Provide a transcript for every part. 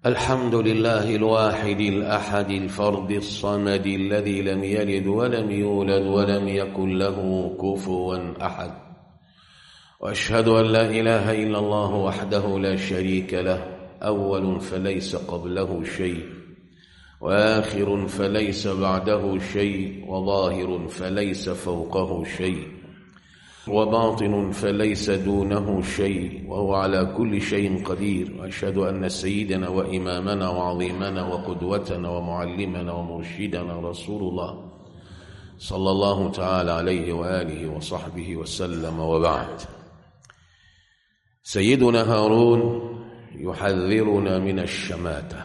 الحمد لله الواحد الأحد الفرد الصمد الذي لم يلد ولم يولد ولم يكن له كفوا أحد، وأشهد أن لا إله إلا الله وحده لا شريك له، أول فليس قبله شيء، وآخر فليس بعده شيء، وظاهر فليس فوقه شيء، وباطن فليس دونه شيء، وهو على كل شيء قدير. وأشهد أن سيدنا وإمامنا وعظيمنا وقدوتنا ومعلمنا ومرشدنا رسول الله صلى الله تعالى عليه وآله وصحبه وسلم. وبعد، سيدنا هارون يحذرنا من الشماتة.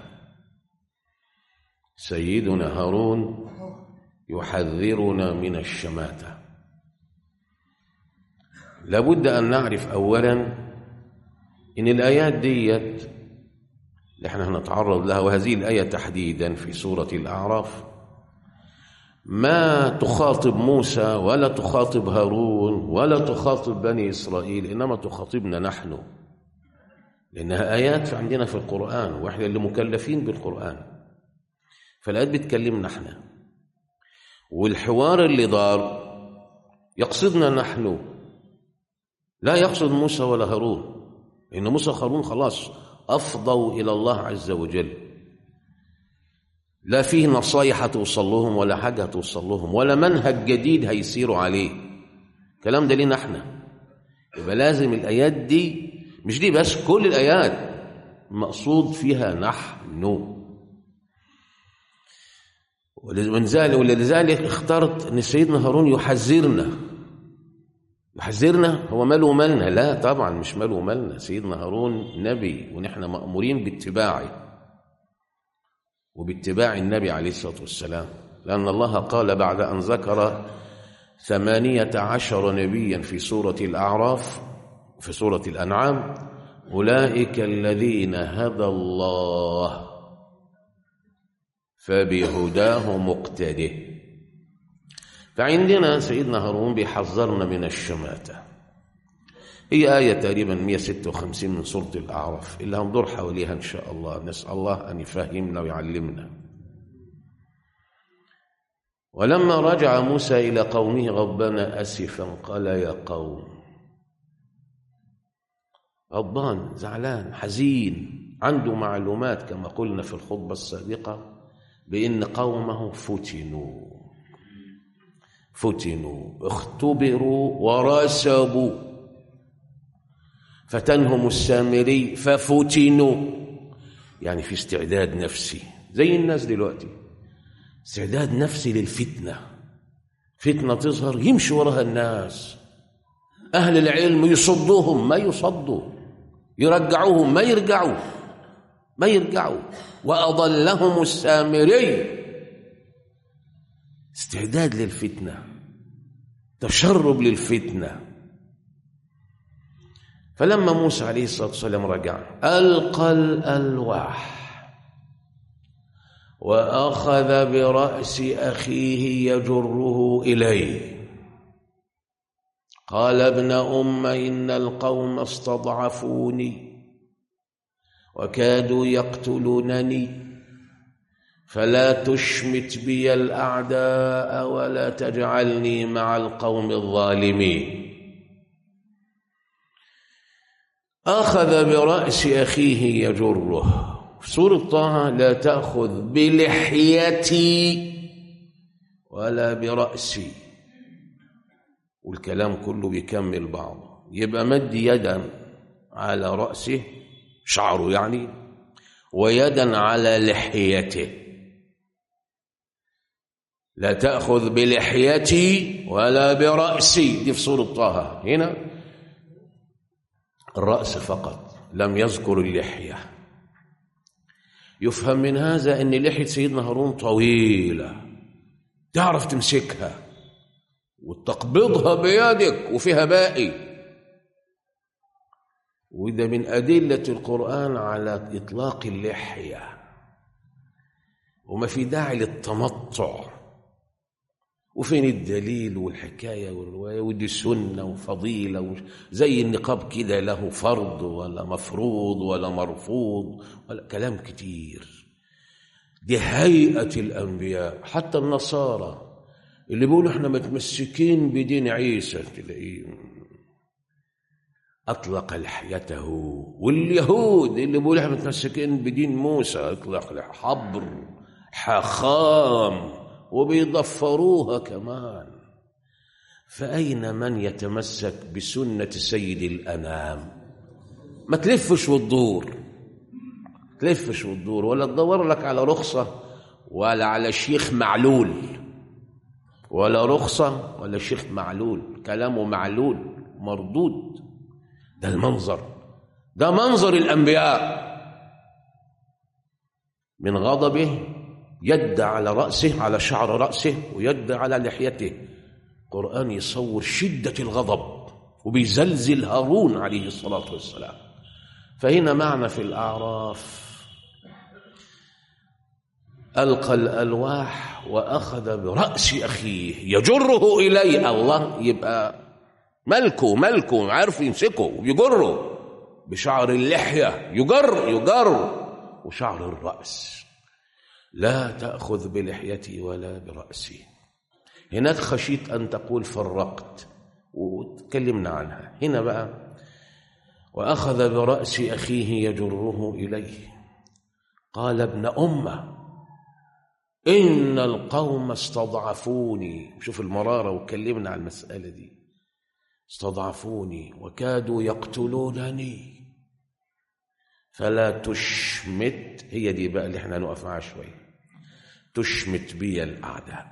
سيدنا هارون يحذرنا من الشماتة. لابد أن نعرف أولا إن الآيات ديت اللي احنا هنتعرض لها، وهذه الآية تحديدا في سورة الأعراف، ما تخاطب موسى ولا تخاطب هارون ولا تخاطب بني إسرائيل، إنما تخاطبنا نحن، لأنها آيات عندنا في القرآن وإحنا اللي مكلفين بالقرآن، فالآيات بتكلمنا احنا، والحوار اللي دار يقصدنا نحن، لا يقصد موسى ولا هارون، لأن موسى وهارون خلاص أفضوا إلى الله عز وجل، لا فيه نصايح توصل لهم ولا حاجة توصل لهم ولا منهج جديد هيسيروا عليه. الكلام ده لينا احنا. يبقى لازم الآيات دي، مش دي بس، كل الآيات مقصود فيها نحن. ولذلك اخترت أن سيدنا هارون يحذرنا. هو ماله ومالنا؟ لا طبعا مش ماله ومالنا. سيدنا هارون نبي، ونحن مأمورين باتباعه وباتباع النبي عليه الصلاة والسلام، لأن الله قال بعد أن ذكر 18 نبيا في سورة الأعراف في سورة الأنعام: أولئك الذين هدى الله فبهداه مقتده. فعندنا سيدنا هارون بيحذرنا من الشماتة. هي آية تقريبا 156 من سورة الأعراف اللي هندور حواليها إن شاء الله. نسأل الله أن يفهمنا ويعلمنا. ولما رجع موسى إلى قومه غضبان أسفا قال: يا قوم، غضبان، زعلان، حزين، عنده معلومات كما قلنا في الخطبة السابقة بأن قومه فتنوا، اختبروا ورسبوا، فتنهم السامري ففتنوا، يعني في استعداد نفسي زي الناس دلوقتي، استعداد نفسي للفتنة. فتنة تظهر يمشي وراها الناس، أهل العلم يصدوهم ما يصدوا، يرجعوهم ما يرجعوا، وأضلهم السامري. استعداد للفتنة، تشرب للفتنة. فلما موسى عليه الصلاة والسلام رجع ألقى الألواح وأخذ برأس أخيه يجره إليه، قال: ابن أم، إن القوم استضعفوني وكادوا يقتلونني، فلا تشمت بي الأعداء ولا تجعلني مع القوم الظالمين. أخذ برأس أخيه يجره. في سورة طه: لا تأخذ بلحيتي ولا برأسي، والكلام كله بيكمل بعضه. يبقى مد يدا على رأسه، شعره يعني، ويدا على لحيته. لا تأخذ بلحيتي ولا برأسي، دي في سورة طه. هنا الرأس فقط، لم يذكر اللحية. يفهم من هذا أن لحية سيدنا هارون طويلة، تعرف تمسكها وتقبضها بيدك وفيها باقي. وده من أدلة القرآن على إطلاق اللحية، وما في داعي للتمطع وفين الدليل والحكاية والرواية؟ ودي سنة وفضيلة زي النقاب كده، له فرض ولا مفروض ولا مرفوض ولا كلام كتير. دي هيئة الأنبياء. حتى النصارى اللي بيقولوا احنا متمسكين بدين عيسى تلاقيه أطلق لحيته، واليهود اللي بيقولوا احنا متمسكين بدين موسى أطلق حبر حخام وبيضفروها كمان. فأين من يتمسك بسنة سيد الأنام؟ ما تلفش وتدور، تلفش وتدور، ولا تدور لك على رخصة ولا على شيخ معلول، ولا رخصة ولا شيخ معلول، كلامه معلول مردود. ده المنظر، ده منظر الأنبياء. من غضبه يد على رأسه، على شعر رأسه، ويد على لحيته. القرآن يصور شدة الغضب وبيزلزل هارون عليه الصلاة والسلام. فهنا معنى في الأعراف ألقى الألواح وأخذ برأس أخيه يجره إليه. الله يبقى ملكه عارف يمسكه ويجره بشعر اللحية، يجر وشعر الرأس. لا تأخذ بلحيتي ولا برأسي. هناك خشيت أن تقول فرقت وتكلمنا عنها. هنا بقى وأخذ برأس أخيه يجره إليه قال ابن أمة إن القوم استضعفوني. شوف المرارة، وكلمنا عن المسألة دي. استضعفوني وكادوا يقتلونني فلا تشمت. هي دي بقى اللي احنا نقف معاها شوية. تشمت بي الأعداء،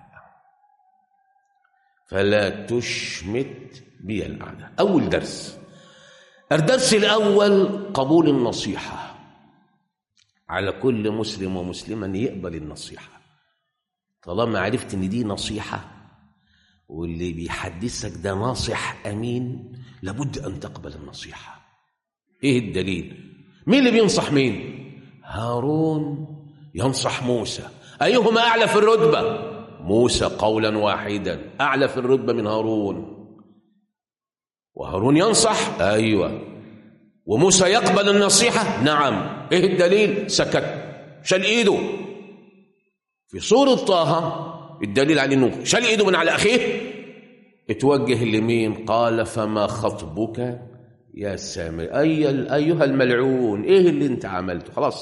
فلا تشمت بي الأعداء. أول درس، الدرس الأول قبول النصيحة. على كل مسلم ومسلمة يقبل النصيحة. طالما عرفت ان دي نصيحة واللي بيحدثك ده ناصح أمين، لابد أن تقبل النصيحة. ايه الدليل؟ مين اللي بينصح مين؟ هارون ينصح موسى. أيهما أعلى في الرتبة؟ موسى قولا واحدا أعلى في الرتبة من هارون. وهارون ينصح، أيوة، وموسى يقبل النصيحة، نعم. ايه الدليل؟ سكت، شال ايده. في سورة طه الدليل على انه شال ايده من على اخيه، اتوجه لمين؟ قال فما خطبك يا سامري؟ ايها الملعون، ايه اللي انت عملته؟ خلاص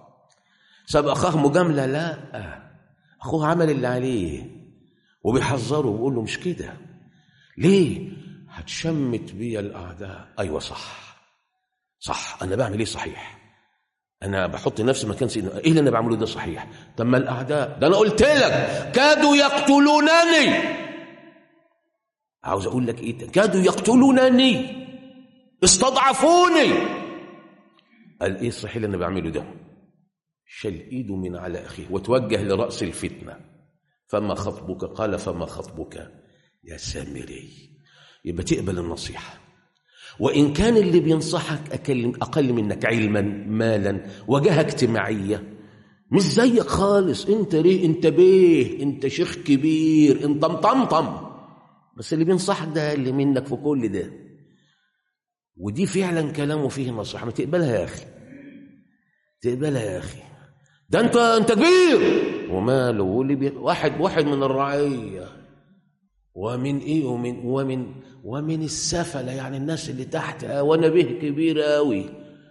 ساب اخاه مجاملة؟ لا، اخوه عمل اللي عليه وبيحذره ويقول له مش كده. ليه؟ هتشمت بي الاعداء. ايوه صح، انا بعمل ايه صحيح، انا بحط نفسي مكان سيدنا، ايه اللي انا بعمله ده صحيح. طب ما الاعداء ده انا قلت لك كادوا يقتلونني. عاوز اقول لك ايه؟ كادوا يقتلونني، استضعفوني. قال ايه الصحيح اللي انا بعمله ده؟ شال ايده من على اخيه وتوجه لراس الفتنه. فما خطبك؟ قال فما خطبك يا سامري. يبقى تقبل النصيحه، وإن كان اللي بينصحك أقل منك علما مالا وجهة اجتماعية، مش زيك خالص. انت ليه؟ انت بيه، انت شيخ كبير، انت مطمطم، بس اللي بينصحك ده اللي منك في كل ده. ودي فعلا كلامه فيه نصيحة. ما تقبلها يا أخي، تقبلها يا أخي. ده انت كبير وماله. واحد من الرعية، ومن ايه ومن السفلة، يعني الناس اللي تحت، وانا به كبير قوي،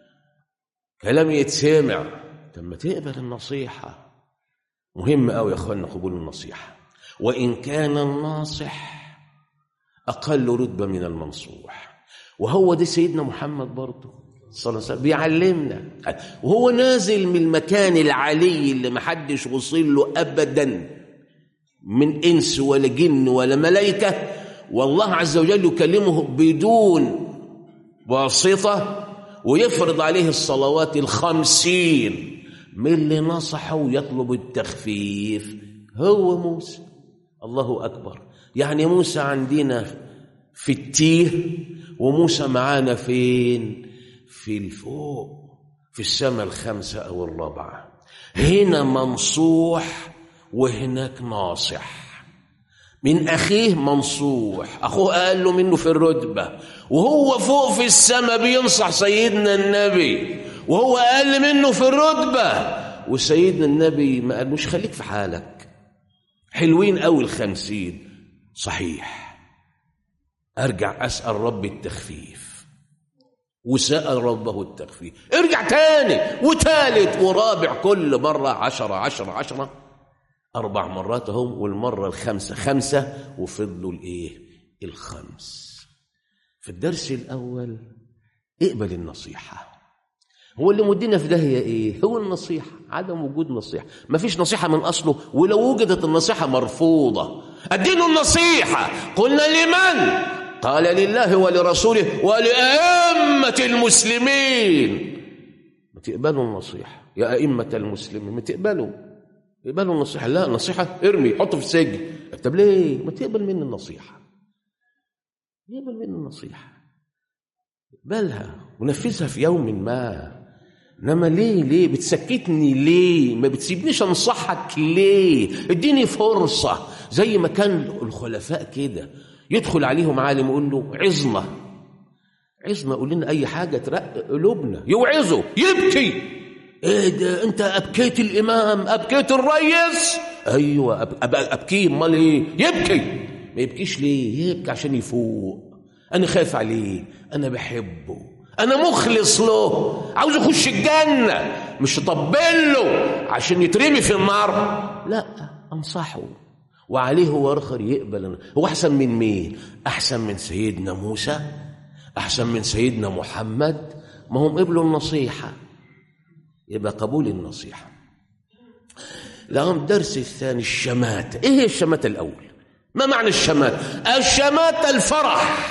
كلام يتسمع. لما تقبل النصيحة مهم قوي يا اخوانا، قبول النصيحة. وان كان الناصح اقل رتبة من المنصوح. وهو ده سيدنا محمد برضه صلى الله عليه وسلم بيعلمنا، وهو نازل من المكان العلي اللي محدش وصل له ابدا من إنس ولا جن ولا ملائكة، والله عز وجل يكلمه بدون واسطة ويفرض عليه الصلوات 50. من اللي نصحه ويطلب التخفيف هو موسى. الله أكبر. يعني موسى عندنا في التيه، وموسى معانا فين؟ في الفوق، في السماء الخامسة أو الرابعة. هنا منصوح وهناك ناصح. من أخيه منصوح، أخوه أقل منه في الرتبة، وهو فوق في السماء بينصح سيدنا النبي وهو أقل منه في الرتبة، وسيدنا النبي ما قالوش خليك في حالك. حلوين أوي 50. صحيح، أرجع أسأل ربي التخفيف، وسأل ربه التخفيف، ارجع تاني وتالت ورابع، كل مرة 10 10 10، 4 مرات هم، والمرة الخامسة 5، وفضلوا الخمس. في الدرس الأول اقبل النصيحة. هو اللي مدينا في داهية هو النصيحة، عدم وجود نصيحة. ما فيش نصيحة من أصله، ولو وجدت النصيحة مرفوضة. الدين النصيحة، قلنا لمن؟ قال لله ولرسوله ولأئمة المسلمين. ما تقبلوا النصيحة يا أئمة المسلمين، ما تقبلوا النصيحة. لا، نصيحة ارمي حطه في السجن. طب ليه؟ ما تقبل مني النصيحة، يقبل مني النصيحة، اقبلها ونفذها في يوم ما. انما ليه بتسكتني؟ ليه ما بتسيبنيش انصحك؟ ليه؟ اديني فرصة. زي ما كان الخلفاء كده، يدخل عليهم عالم يقول له عظنا قول لنا اي حاجة ترقق قلوبنا، يوعظه يبكي. ايه ده؟ انت ابكيت الامام، ابكيت الرئيس؟ ايوه ابكيه، امال ايه؟ يبكي. ما يبكيش ليه؟ يبكي عشان يفوق. انا خايف عليه، انا بحبه، انا مخلص له، عاوز يخش الجنة، مش اطبل له عشان يترمي في النار. لا، انصحه، وعليه هو اخر يقبل. هو احسن من مين؟ احسن من سيدنا موسى؟ احسن من سيدنا محمد؟ ما هم قبلوا النصيحة. يبقى قبول النصيحة. لهم الدرس الثاني الشماتة. ايه هي الشماتة الاول؟ ما معنى الشماتة؟ الشماتة الفرح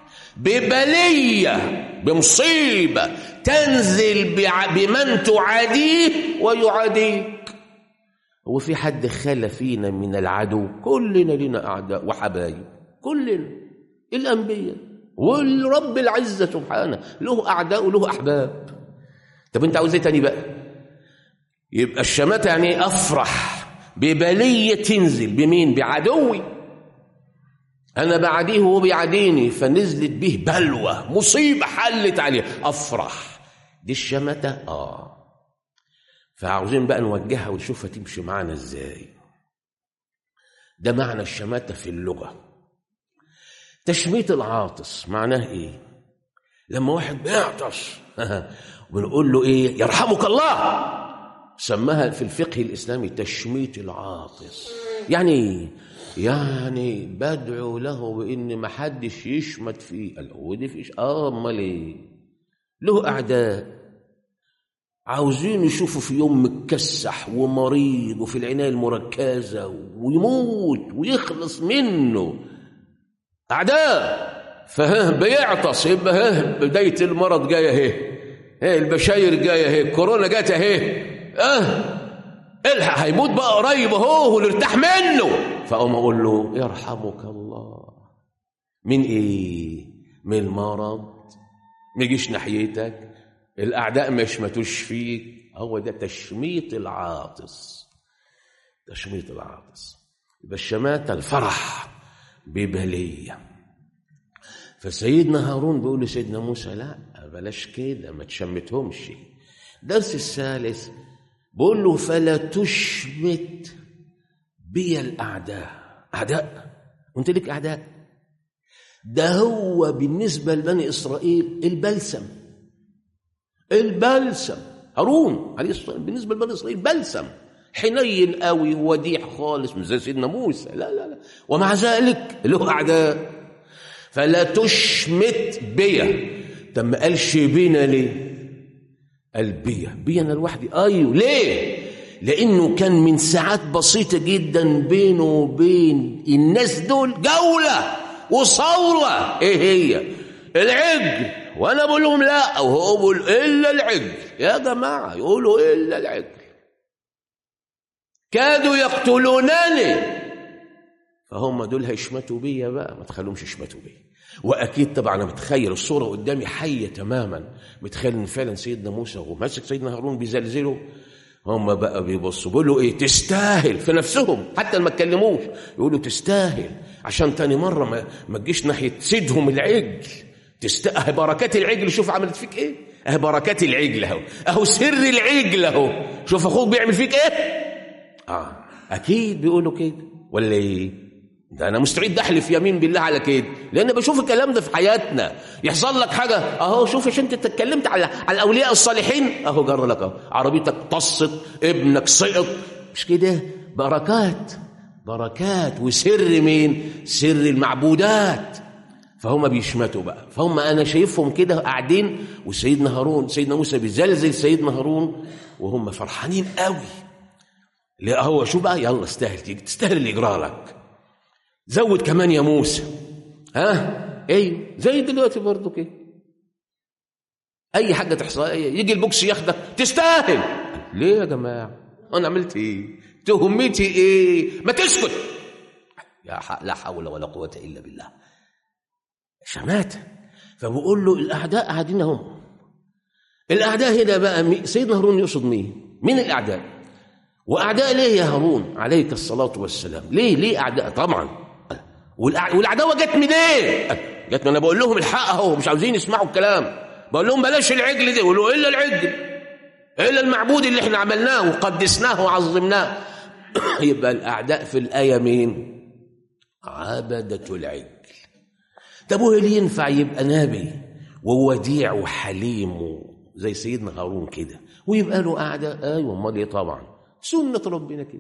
ببلية، بمصيبة تنزل بمن تعاديه ويعاديك. هو في حد خلى فينا من العدو؟ كلنا لنا أعداء وحبايب، كلنا. الأنبياء والرب العزة سبحانه له أعداء وله أحباب. طب أنت عاوز إيه تاني بقى؟ يبقى الشماتة يعني أفرح ببلية تنزل بمين؟ بعدوي. أنا بعديه وهو بيعاديني، فنزلت به بلوى، مصيبة حلت عليه، أفرح. دي الشماتة. فعاوزين بقى نوجهها ونشوفها تمشي معنا إزاي. ده معنى الشماتة في اللغة. تشميت العاطس معناه إيه؟ لما واحد بيعطس بنقول له إيه؟ يرحمك الله. سماها في الفقه الإسلامي تشميت العاطس. يعني بدعو له بإن ما حدش يشمت فيه. ودي فيش امال ايه؟ له اعداء عاوزين يشوفوا في يوم متكسح ومريض وفي العناية المركزة ويموت ويخلص منه. اعداء. بيعطس، يبقى بداية المرض جاية البشاير جاية الكورونا جات الحق هيموت بقى قريب ونرتاح منه. فأقوم أقول له يرحمك الله. من إيه؟ من المرض. ما يجيش ناحيتك، الأعداء ما يشمتوش فيك. هو ده تشميت العاطس. تشميت العاطس. يبقى الشماتة الفرح ببلية. فسيدنا هارون بيقول لسيدنا موسى لا بلاش كده، ما تشمتهمش. درس الثالث بقول له فلا تشمت بي الأعداء. أعداء؟ وانت لك أعداء؟ ده هو بالنسبة لبني إسرائيل البلسم. هارون عليه الصلاة والسلام بالنسبة لبني إسرائيل بلسم، حنين قوي وديع خالص، مش زي سيدنا موسى. لا، ومع ذلك له أعداء. فلا تشمت بي. طب ما قالش بينا ليه؟ قال بي أنا لوحدي. أيوه. ليه؟ لأنه كان من ساعات بسيطة جدا بينه وبين الناس دول جولة وصولة. إيه هي؟ العجل. وأنا بقول لهم لا، وهو بقول إلا العجل. يا جماعة يقولوا إلا العجل. كادوا يقتلونني. فهم دول هيشمتوا بيا بقى، ما تخلوهمش يشمتوا بيا. واكيد طبعا انا متخيل الصوره قدامي حيه تماما، متخيل ان فعلا سيدنا موسى وماسك سيدنا هارون بيزلزله، هم بقى بيبصوا بيقولوا ايه؟ تستاهل في نفسهم، حتى ما اتكلموش يقولوا تستاهل، عشان تاني مرة ما تجيش ناحية سيدهم العجل. تستاهل بركات العجل. شوف عملت فيك ايه؟ اهي بركات العجل اهو، اهو سر العجل اهو. شوف اخوك بيعمل فيك ايه. اكيد بيقولوا كده ولا ايه؟ ده انا مستعد احلف يمين بالله على كده، لان بشوف الكلام ده في حياتنا. يحصل لك حاجه اهو، شوف عشان انت اتكلمت على الاولياء الصالحين اهو، جرى لك اهو، عربيتك طست، ابنك سقط، مش كده؟ بركات وسر مين؟ سر المعبودات. فهم بيشمتوا بقى، فهم انا شايفهم كده قاعدين، وسيدنا موسى بيزلزل سيدنا هارون، وهم فرحانين قوي. لا هو شو بقى؟ يلا تستاهل اللي يجرى لك، زود كمان يا موسى. ايوه زي دلوقتي برضو كده، اي حاجه تحصل يجي البوكس ياخدك، تستاهل. ليه يا جماعه؟ انا عملت ايه؟ تهمتي ايه؟ ما تسكت. لا حول ولا قوه الا بالله. شماته. فبقول له الاعداء قاعدين هم. الاعداء هنا بقى سيدنا هارون يقصد مين الاعداء؟ واعداء ليه يا هارون عليك الصلاه والسلام؟ ليه اعداء؟ طبعا والعداوه جت منين؟ جت من انا بقول لهم الحق اهو، مش عاوزين يسمعوا الكلام، بقول لهم بلاش العجل ده، يقولوا الا العجل، الا المعبود اللي احنا عملناه وقدسناه وعظمناه. يبقى الاعداء في الايه مين؟ عبده العجل. طب هو اللي ينفع يبقى نبي ووديع وحليم زي سيدنا هارون كده ويبقى له اعداء؟ ايوه امال ايه؟ طبعا سنه ربنا كده.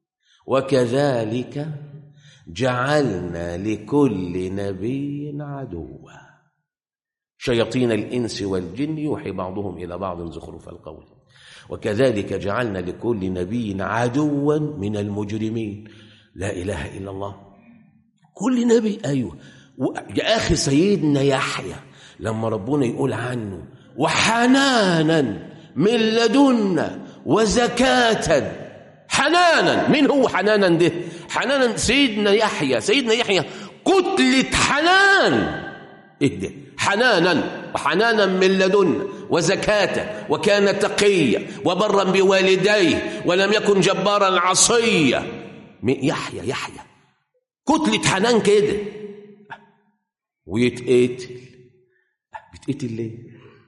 وكذلك جعلنا لكل نبي عدوا شياطين الإنس والجن يوحي بعضهم إلى بعض زخرف القول. وكذلك جعلنا لكل نبي عدوا من المجرمين. لا إله إلا الله. كل نبي. أيوه يا أخي سيدنا يحيى لما ربنا يقول عنه وحنانا من لدنا وزكاة. حنانا، مين هو حنانا ده؟ حنانا سيدنا يحيى كتلة حنان. ايه ده؟ حنانا، وحنانا من لدنا وزكاة وكان تقيا وبرا بوالديه ولم يكن جبارا عصيا. يحيى كتلة حنان كده. ويتقتل. بيتقتل ليه؟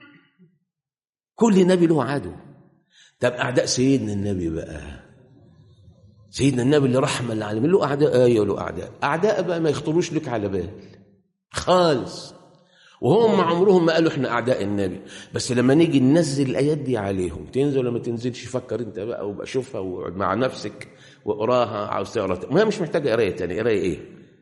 كل نبي له عدو. طب أعداء سيدنا النبي بقى، سيدنا النبي اللي رحمة للعالمين له أعداء. أيوة له أعداء بقى ما يخطروش لك على بال خالص، وهم عمرهم ما قالوا احنا أعداء النبي. بس لما نيجي ننزل الآيات دي عليهم، تنزل ولا ما تنزلش، فكر انت بقى وبقى شوفها واقعد مع نفسك واقراها. عاوز تقرا ما مش محتاجة قراية تاني. قراية ايه؟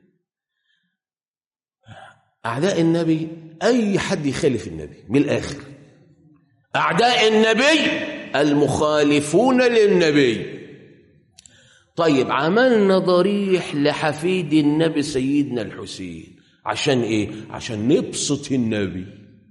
أعداء النبي أي حد يخالف النبي من الآخر. أعداء النبي المخالفون للنبي. طيب عملنا ضريح لحفيد النبي سيدنا الحسين عشان ايه؟ عشان نبسط النبي،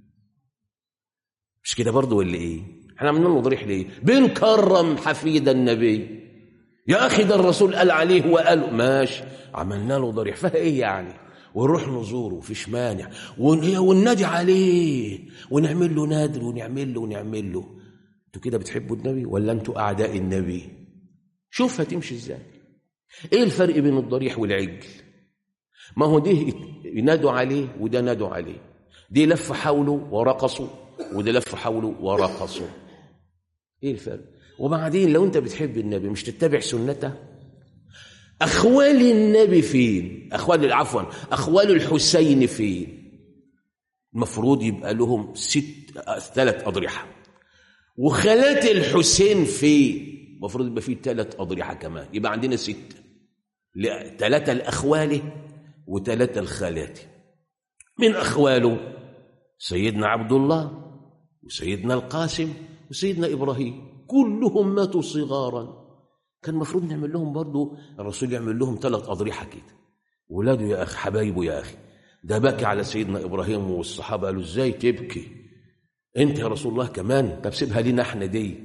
مش كده برضو ولا ايه؟ احنا عملنا له ضريح ليه؟ بنكرم حفيد النبي. يا اخي ده الرسول قال عليه وقال ماشي، عملنا له ضريح فيها ايه يعني؟ ونروح نزوره فيش مانع، وننادي عليه ونعمل له نادر ونعمل له. انتوا كده بتحبوا النبي ولا انتوا اعداء النبي؟ شوف هتمشي ازاي. ايه الفرق بين الضريح والعجل؟ ما هو ده ينادوا عليه وده نادوا عليه، دي لف حوله ورقصوا وده لف حوله ورقصوا. ايه الفرق؟ وبعدين لو انت بتحب النبي مش تتبع سنته؟ اخوال النبي فين؟ اخوال الحسين فين؟ المفروض يبقى لهم 3 أضرحة. وخالات الحسين فين؟ المفروض يبقى فيه 3 أضرحة كمان، يبقى عندنا 6. 3 لأخواله و3 لخالاته. من أخواله سيدنا عبد الله وسيدنا القاسم وسيدنا إبراهيم، كلهم ماتوا صغارا. كان المفروض نعمل لهم برضو، الرسول يعمل لهم 3 أضرحة كده. ولاده يا أخي، حبايبه يا أخي، ده بكى على سيدنا إبراهيم والصحابة قالوا ازاي تبكي انت يا رسول الله كمان؟ طب سيبها لنا احنا دي.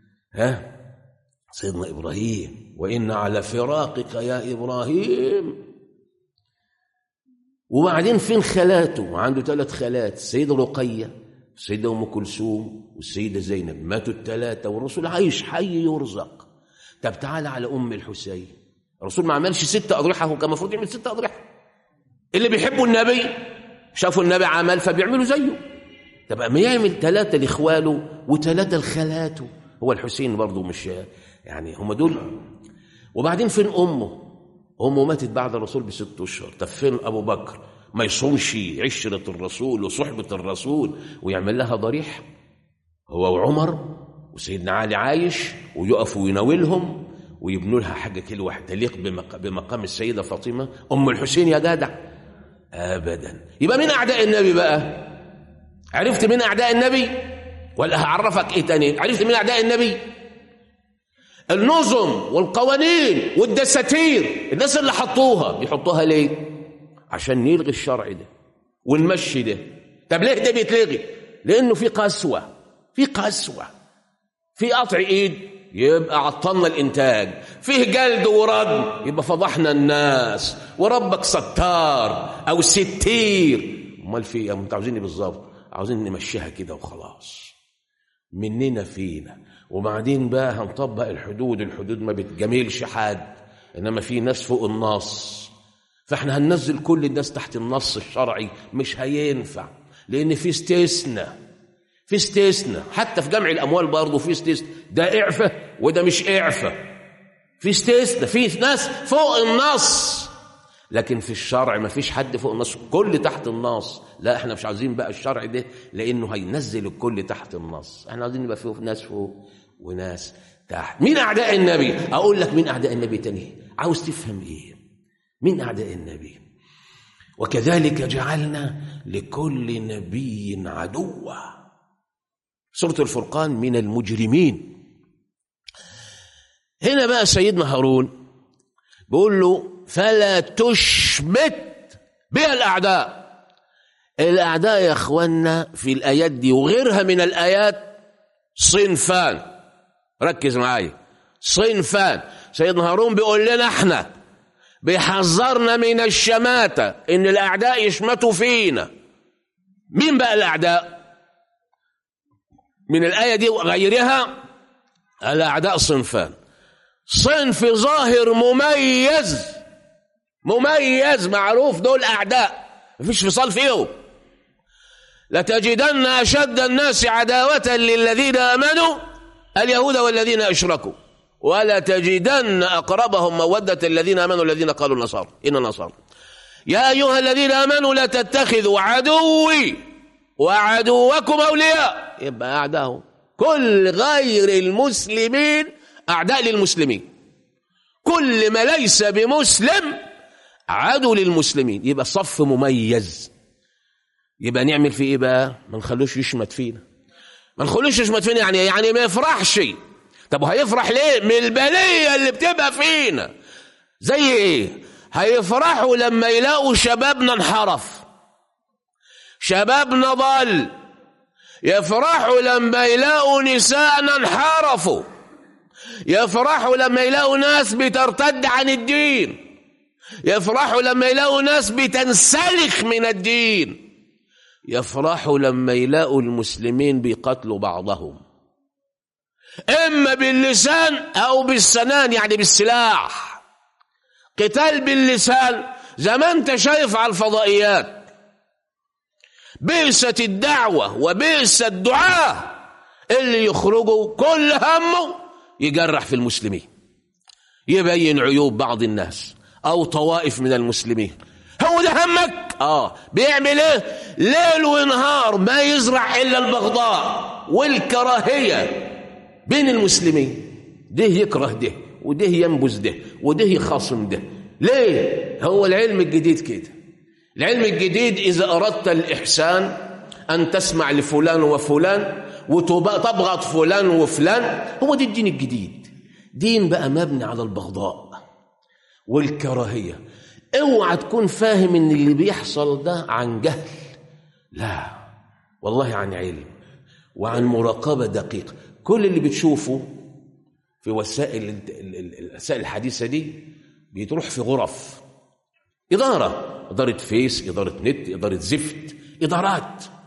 سيدنا إبراهيم وإن على فراقك يا إبراهيم. وبعدين فين خالاته؟ عنده 3 خالات، السيدة رقية السيدة أم كلثوم والسيدة زينب ماتوا الثلاثة، والرسول عايش حي يرزق. طب تعالى على أم الحسين، الرسول ما عملش 6 أضرحة، وكان المفروض يعمل 6 أضرحة. اللي بيحبوا النبي شافوا النبي عمل فبيعملوا زيه. طب ما يعمل 3 لإخواله و3 لخالاته. هو الحسين برضه مش يعني هم دول. وبعدين فين أمه ماتت بعد الرسول ب6 أشهر. طب فين أبو بكر؟ ما يصونش عشرة الرسول وصحبة الرسول ويعمل لها ضريح؟ هو وعمر وسيدنا علي عايش ويقفوا ويناولهم ويبنوا لها حاجة كده واحدة تليق بمقام السيدة فاطمة. أم الحسين يا جدع أبدا. يبقى مين أعداء النبي بقى؟ عرفت مين أعداء النبي؟ ولا هعرفك إيه تاني؟ عرفت مين أعداء النبي؟ النظم والقوانين والدساتير، الناس اللي بيحطوها ليه؟ عشان نلغي الشرع ده ونمشي ده. طب ليه ده بيتلغي؟ لأنه في قسوة، في قطع إيد يبقى عطلنا الإنتاج، فيه جلد ورد يبقى فضحنا الناس، وربك ستار أو ستير. امال في ايه؟ انتوا عاوزين ايه بالظبط؟ عاوزين نمشيها كده وخلاص، مننا فينا. وبعدين بقى هنطبق الحدود ما بتجاملش حد، انما في ناس فوق النص، فاحنا هننزل كل الناس تحت النص الشرعي. مش هينفع، لان في استثناء حتى في جمع الاموال برضه في استثناء، ده اعفى وده مش اعفى، في استثناء، في ناس فوق النص. لكن في الشرع ما فيش حد فوق النص، كل تحت النص. لا، احنا مش عاوزين بقى الشرع ده، لانه هينزل الكل تحت النص. احنا عاوزين يبقى فيه ناس فوق وناس تحت. مين اعداء النبي؟ اقول لك مين اعداء النبي تاني. عاوز تفهم ايه مين اعداء النبي؟ وكذلك جعلنا لكل نبي عدوا. سورة الفرقان من المجرمين. هنا بقى سيدنا هارون بيقول له فلا تشمت بها الأعداء. الأعداء يا أخوانا في الآيات دي وغيرها من الآيات صنفان. ركز معايا، صنفان. سيدنا هارون بيقول لنا احنا، بيحذرنا من الشماتة، إن الأعداء يشمتوا فينا. مين بقى الأعداء؟ من الآية دي وغيرها الأعداء صنفان. صنف ظاهر مميز معروف، دول أعداء مفيش فصال فيهم. لتجدن أشد الناس عداوة للذين آمنوا اليهود والذين أشركوا، ولا تجدن أقربهم مودة الذين آمنوا الذين قالوا النصارى إن النصارى. يا أيها الذين آمنوا لا تتخذوا عدوي وعدوكم أولياء. يبقى أعداءهم كل غير المسلمين أعداء للمسلمين، كل ما ليس بمسلم عدو للمسلمين. يبقى صف مميز. يبقى نعمل فيه ايه بقى؟ ما نخلوش يشمت فينا، يعني ما يفرحش. طب وهيفرح ليه؟ من البلية اللي بتبقى فينا. زي ايه؟ هيفرحوا لما يلاقوا شبابنا انحرف، شبابنا ضل. يفرحوا لما يلاقوا نساءنا انحرفوا، يفرحوا لما يلاقوا ناس بترتد عن الدين، يفرحوا لما يلاقوا ناس بتنسلخ من الدين، يفرحوا لما يلاقوا المسلمين بيقتلوا بعضهم، إما باللسان أو بالسنان، يعني بالسلاح. قتال باللسان زي ما انت شايف على الفضائيات، بئست الدعوة وبئس الدعاء اللي يخرجوا كل همه يجرح في المسلمين، يبين عيوب بعض الناس أو طوائف من المسلمين. هو ده همك؟ بيعمل ايه؟ ليل ونهار ما يزرع إلا البغضاء والكراهية بين المسلمين. ده يكره ده، وده ينبذ ده، وده يخاصم ده. ليه؟ هو العلم الجديد كده. العلم الجديد إذا أردت الإحسان أن تسمع لفلان وفلان وتبغض فلان وفلان. هو ده الدين الجديد. دين بقى مبني على البغضاء والكراهية. اوعى تكون فاهم ان اللي بيحصل ده عن جهل، لا والله عن علم وعن مراقبة دقيقة. كل اللي بتشوفه في وسائل الحديثة دي بيتروح في غرف إدارة فيس، إدارة نت، إدارة زفت، إدارات.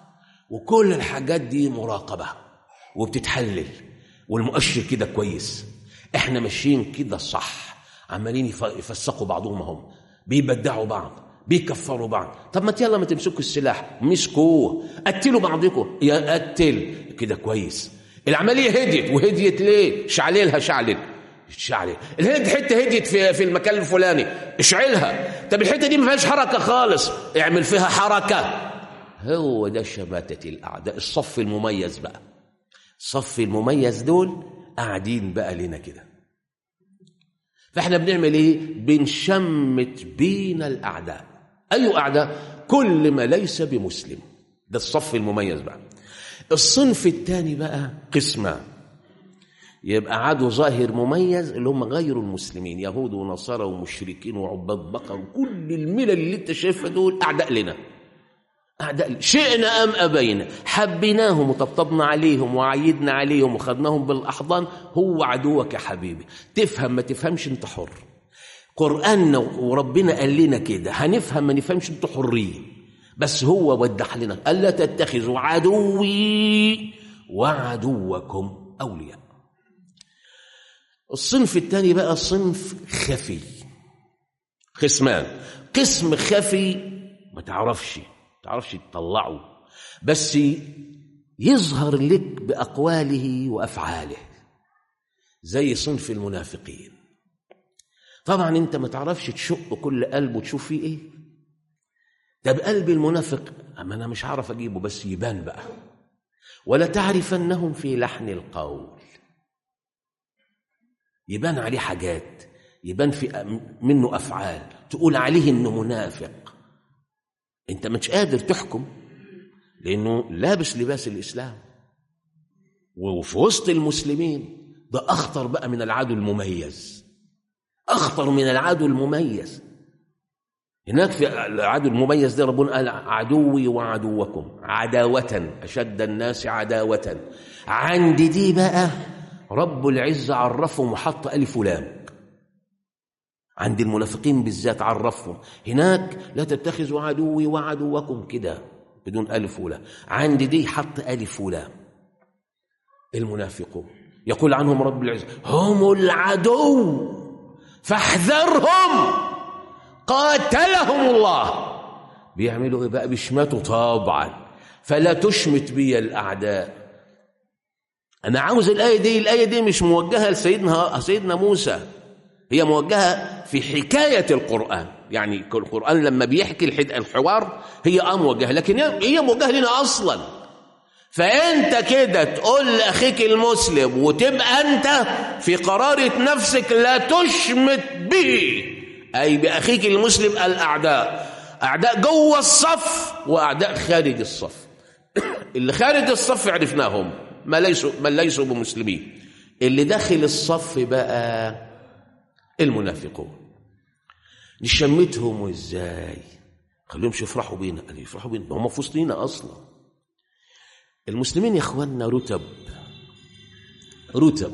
وكل الحاجات دي مراقبة وبتتحلل، والمؤشر كده كويس، احنا ماشيين كده صح، عمالين يفسقوا بعضهم، هم بيبدعوا بعض، بيكفروا بعض. طب ما يلا ما تمسكوا السلاح، مسكوه، قتلوا بعضكم، يا قتل كده كويس. العملية هديت، وهديت ليه؟ شعللها، شعلل حته هديت في المكان الفلاني، اشعلها. طب الحته دي ما فيهاش حركه خالص، اعمل فيها حركه. هو ده شماتة الأعداء. الصف المميز بقى، الصف المميز دول قاعدين بقى لنا كده، فاحنا بنعمل ايه؟ بنشمت بين الأعداء. أي أعداء؟ كل ما ليس بمسلم. ده الصف المميز بقى. الصنف الثاني بقى قسمان، يبقى عدو ظاهر مميز اللي هم غير المسلمين، يهود ونصارى ومشركين وعباد بقر وكل الملل اللي انت شايفها دول أعداء لنا، أعداء شئنا أم أبينا، حبيناهم وطبطبنا عليهم وعيدنا عليهم وخدناهم بالأحضان. هو عدوك يا حبيبي، تفهم ما تفهمش انت حر. قرآننا وربنا قال لنا كده، هنفهم ما نفهمش انت حرين، بس هو ودح لنا ألا تتخذوا عدوي وعدوكم أولياء. الصنف الثاني بقى صنف خفي، قسمان. قسم خفي ما تعرفش تطلعه، بس يظهر لك بأقواله وأفعاله، زي صنف المنافقين. طبعا انت ما تعرفش تشق كل قلب وتشوف فيه ايه. ده بقلب المنافق اما انا مش عارف اجيبه، بس يبان بقى. ولا تعرفنهم في لحن القول، يبان عليه حاجات، يبان في منه افعال تقول عليه انه منافق. انت مش قادر تحكم لانه لابس لباس الاسلام، وفي وسط المسلمين. ده اخطر بقى من العدو المميز، اخطر من العدو المميز. هناك في العدو المميز ده ربنا قال عدوي وعدوكم عداوة أشد الناس عداوة. عند دي بقى رب العزة عرفهم وحط ألف ولام. عند المنافقين بالذات عرفهم، هناك لا تتخذوا عدوي وعدوكم كده بدون ألف ولام، عند دي حط ألف ولام. المنافقون يقول عنهم رب العزة هم العدو فاحذرهم قاتلهم الله. بيعملوا ايه بقى؟ بيشمتوا طبعا، فلا تشمت بي الأعداء. أنا عاوز الآية دي مش موجهة لسيدنا موسى، هي موجهة في حكاية القرآن. يعني القرآن لما بيحكي الحوار هي موجهة، لكن هي موجهة لنا أصلا. فأنت كده تقول لأخيك المسلم وتبقى أنت في قرارة نفسك لا تشمت به، أي بأخيك المسلم الأعداء، أعداء جوه الصف وأعداء خارج الصف. اللي خارج الصف عرفناهم، ما ليسوا بمسلمين. اللي داخل الصف بقى المنافقون. نشمتهم وإزاي؟ خليهم يفرحوا بينا، هم في وسطينا أصلا. المسلمين يا إخواننا رتب.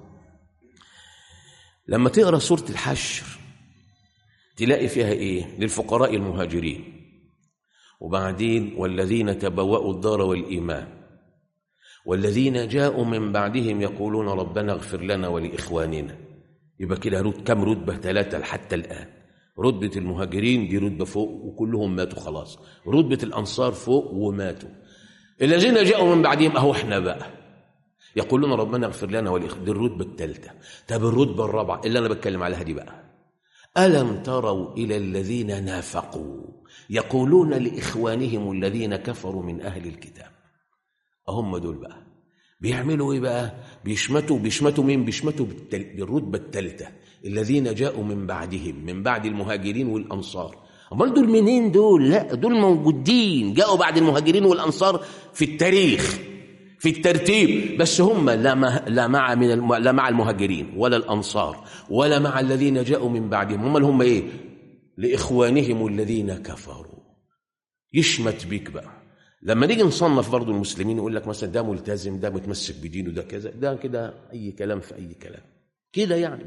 لما تقرأ سورة الحشر تلاقي فيها إيه؟ للفقراء المهاجرين، وبعدين والذين تبوأوا الدار والإيمان والذين جاءوا من بعدهم يقولون ربنا اغفر لنا ولإخواننا. يبقى كده كم رتبة؟ 3 حتى الآن. رتبة المهاجرين دي رتبة فوق وكلهم ماتوا خلاص. رتبة الأنصار فوق وماتوا. الذين جاءوا من بعدهم أهو احنا بقى يقولون ربنا اغفر لنا ولإخواننا، دي الرتبة الثالثة. طب الرتبة الرابعة اللي أنا بتكلم عليها دي بقى، ألم تروا إلى الذين نافقوا يقولون لإخوانهم الذين كفروا من أهل الكتاب. هم دول بقى بيعملوا إيه بقى؟ بيشمتوا مين؟ بيشمتوا بالرتبة الثالثة، الذين جاءوا من بعدهم، من بعد المهاجرين والأنصار. أمال دول منين دول؟ لا، دول موجودين، جاءوا بعد المهاجرين والأنصار في التاريخ، في الترتيب، بس هم لا مع المهاجرين ولا الأنصار ولا مع الذين جاءوا من بعدهم. هم إيه؟ لإخوانهم الذين كفروا. يشمت بيك بقى. لما نيجي نصنف برضو المسلمين يقول لك مثلا ده ملتزم، ده متمسك بدينه، ده كذا، ده كده أي كلام في أي كلام كده. يعني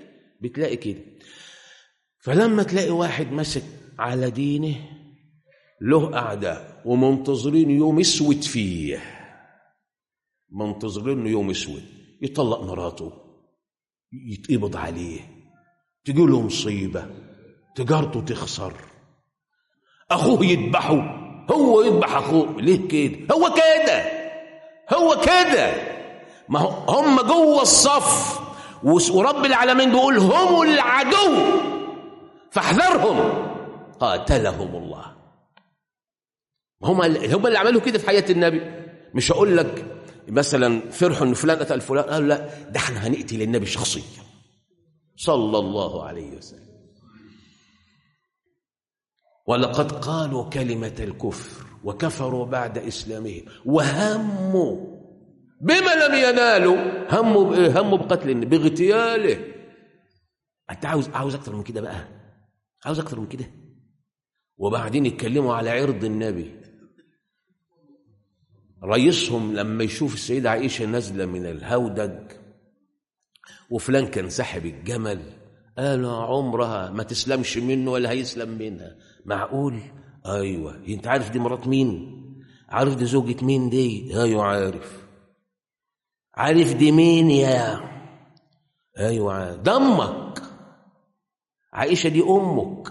بتلاقي كده. فلما تلاقي واحد مسك على دينه له أعداء ومنتظرين يوم اسود فيه، منتظرين يوم اسود، يطلق مراته، يتقبض عليه، تجي له مصيبة، تجارته تخسر، أخوه يذبحه، هو يذبح أخوه. ليه كده؟ هو كده. ما هم جوه الصف، ورب العالمين بيقول هم العدو فاحذرهم قاتلهم الله. هم اللي عملوا كده في حياة النبي. مش هقول لك مثلا فرحوا ان فلان قتل فلان، قالوا لا، ده احنا هنقتل النبي شخصيا صلى الله عليه وسلم. ولقد قالوا كلمة الكفر وكفروا بعد إسلامهم وهموا بما لم ينالوا. هموا بإيه؟ هموا بقتل النبي، باغتياله. أنت عاوز أكتر من كده بقى؟ عاوز أكتر من كده؟ وبعدين يتكلموا على عرض النبي. رئيسهم لما يشوف السيدة عائشة نازلة من الهودج وفلان كان ساحب الجمل، قال عمرها ما تسلمش منه ولا هيسلم منها. معقول؟ أيوة. أنت عارف دي مرات مين؟ عارف دي زوجة مين دي؟ أيوة عارف. عارف دي مين يا؟ أيوة عارف. دمك عائشة دي أمك.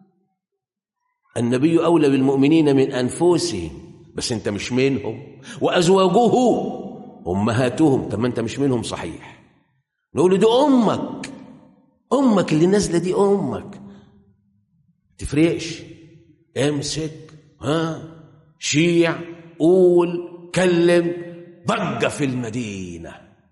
النبي أولى بالمؤمنين من أنفسهم، بس أنت مش منهم. وأزواجه أمهاتهم. طب ما أنت مش منهم صحيح. نقول دي أمك اللي نازلة دي أمك. تفرقش. امسك، شيع، قول، كلم. ضجة في المدينة،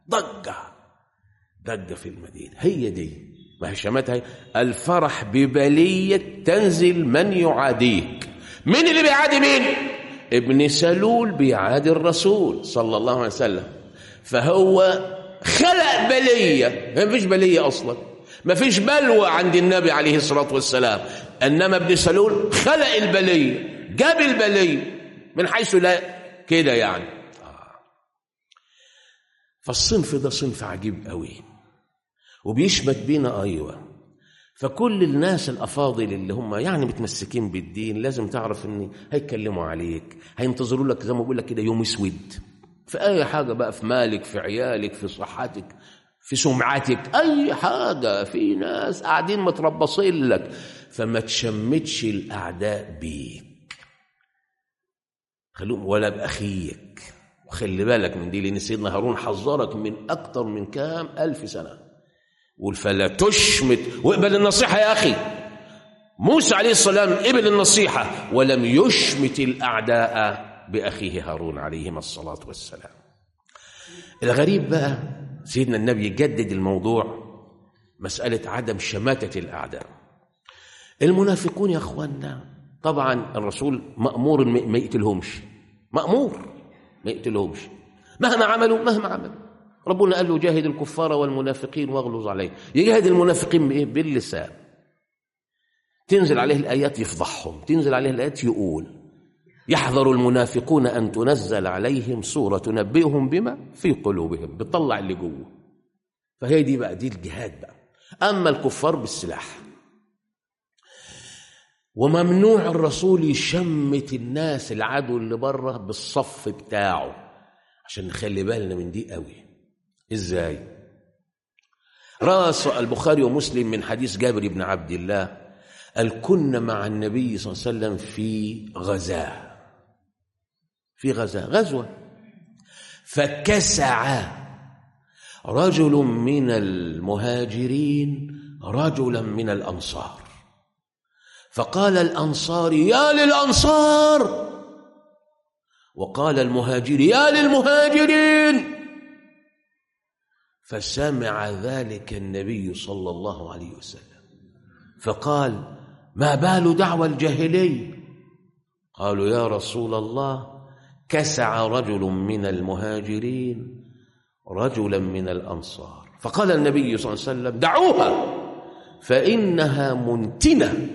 ضجة في المدينة. هي دي ما هي شماتها. الفرح ببلية تنزل من يعاديك. مين اللي بيعادي مين؟ ابن سلول بيعادي الرسول صلى الله عليه وسلم، فهو خلق بلية. ما فيش بلية أصلا، ما فيش بلوى عند النبي عليه الصلاة والسلام، إنما ابن سلول خلق البلية، جاب البلية من حيث لا كده يعني. فالصنف ده صنف عجيب قوي وبيشمت بينا. أيوة. فكل الناس الأفاضل اللي هم يعني متمسكين بالدين لازم تعرف إن هيتكلموا عليك، هينتظروا لك زي ما بقول لك كده يوم اسود في أي حاجة بقى، في مالك، في عيالك، في صحتك، في سمعتك، أي حاجة. في ناس قاعدين متربصين لك، فما تشمتش الأعداء بيك، خلوهم ولا بأخيك. وخلي بالك من دي، لأن سيدنا هارون حذرك من أكتر من كام 1000 سنة. فلا تشمت، واقبل النصيحة يا أخي. موسى عليه السلام قبل النصيحة ولم يشمت الأعداء بأخيه هارون عليهما الصلاة والسلام. الغريب بقى سيدنا النبي يجدد الموضوع، مسألة عدم شماتة الأعداء. المنافقون يا أخوانا طبعا الرسول مأمور ما يقتلهمش، مأمور ما يقتلهمش مهما عملوا. ربنا قال له جاهد الكفار والمنافقين واغلظ عليهم. يجاهد المنافقين بإيه؟ باللسان. تنزل عليه الآيات يفضحهم، تنزل عليه الآيات يقول يحذر المنافقون أن تنزل عليهم سورة تنبئهم بما في قلوبهم، بتطلع اللي جوه. فهي دي بقى، دي الجهاد بقى. أما الكفار بالسلاح. وممنوع الرسول يشمت الناس العدو اللي بره بالصف بتاعه، عشان نخلي بالنا من دي قوي. ازاي؟ راس البخاري ومسلم من حديث جابر بن عبد الله قال كنا مع النبي صلى الله عليه وسلم في غزوة، فكسع رجل من المهاجرين رجلا من الأنصار، فقال الأنصاري يا للأنصار، وقال المهاجر يا للمهاجرين. فسمع ذلك النبي صلى الله عليه وسلم فقال ما بال دعوى الجاهلي؟ قالوا يا رسول الله كسع رجل من المهاجرين رجلا من الأنصار. فقال النبي صلى الله عليه وسلم دعوها فإنها منتنة.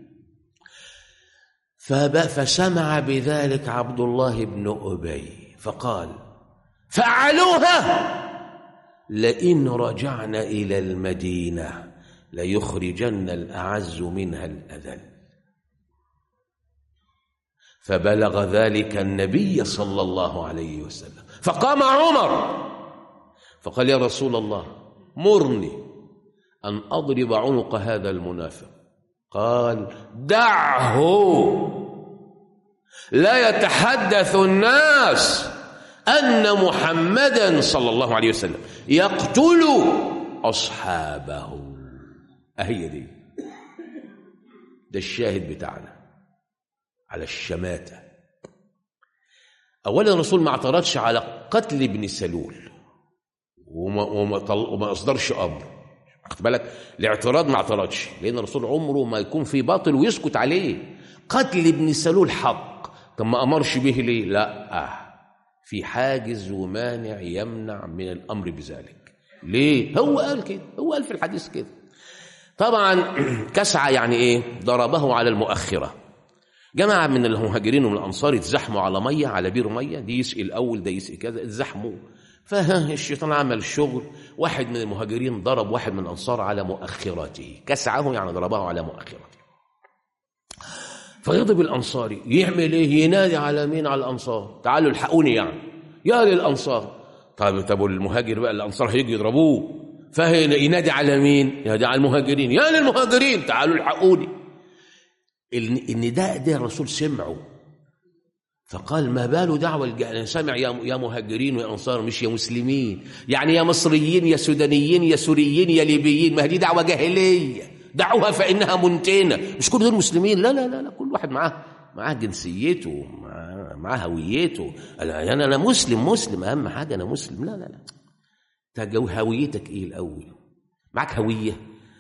فسمع بذلك عبد الله بن أبي فقال فعلوها لئن رجعنا إلى المدينة ليخرجن الأعز منها الأذل. فبلغ ذلك النبي صلى الله عليه وسلم، فقام عمر فقال: يا رسول الله مرني أن أضرب عنق هذا المنافق. قال: دعه، لا يتحدث الناس أن محمدا صلى الله عليه وسلم يقتل أصحابه. أهي دي، ده الشاهد بتاعنا على الشماتة. أولا الرسول ما اعترضش على قتل ابن سلول وما أصدرش أمر، خد بالك، الاعتراض ما اعترضش، لأن الرسول عمره ما يكون في باطل ويسكت عليه. قتل ابن سلول حق، طب ما أمرش به ليه؟ لا، في حاجز ومانع يمنع من الأمر بذلك. ليه؟ هو قال كده، هو قال في الحديث كده. طبعا كسعة يعني ايه؟ ضربه على المؤخرة. جماعة من المهاجرين ومن الأنصار اتزحموا على مية، على بير مية، دي يسقي الأول ده يسقي كذا، اتزحموا، فالشيطان عمل الشغل. واحد من المهاجرين ضرب واحد من الأنصار على مؤخرته، كسعه يعني ضربه على مؤخرته. فيغضب الأنصاري، يعمل ايه؟ ينادي على مين؟ على الأنصار، تعالوا الحقوني يعني، يا للأنصار. طب المهاجر بقى الأنصار هيجي يضربوه، فينادي على مين؟ ينادي على المهاجرين، يا للمهاجرين تعالوا الحقوني. النداء ده الرسول سمعه، فقال: ما باله دعوة الجهل؟ سمع يا مهاجرين ويا أنصار، مش يا مسلمين، يعني يا مصريين يا سودانيين يا سوريين يا ليبيين، ما هي دي دعوة جاهلية، دعوها فإنها منتنة. مش كل دول مسلمين، لا لا لا، كل واحد معاه جنسيته، معاه هويته. أنا مسلم، أهم حاجة أنا مسلم. لا لا لا، تجو هويتك إيه الأول؟ معك هوية؟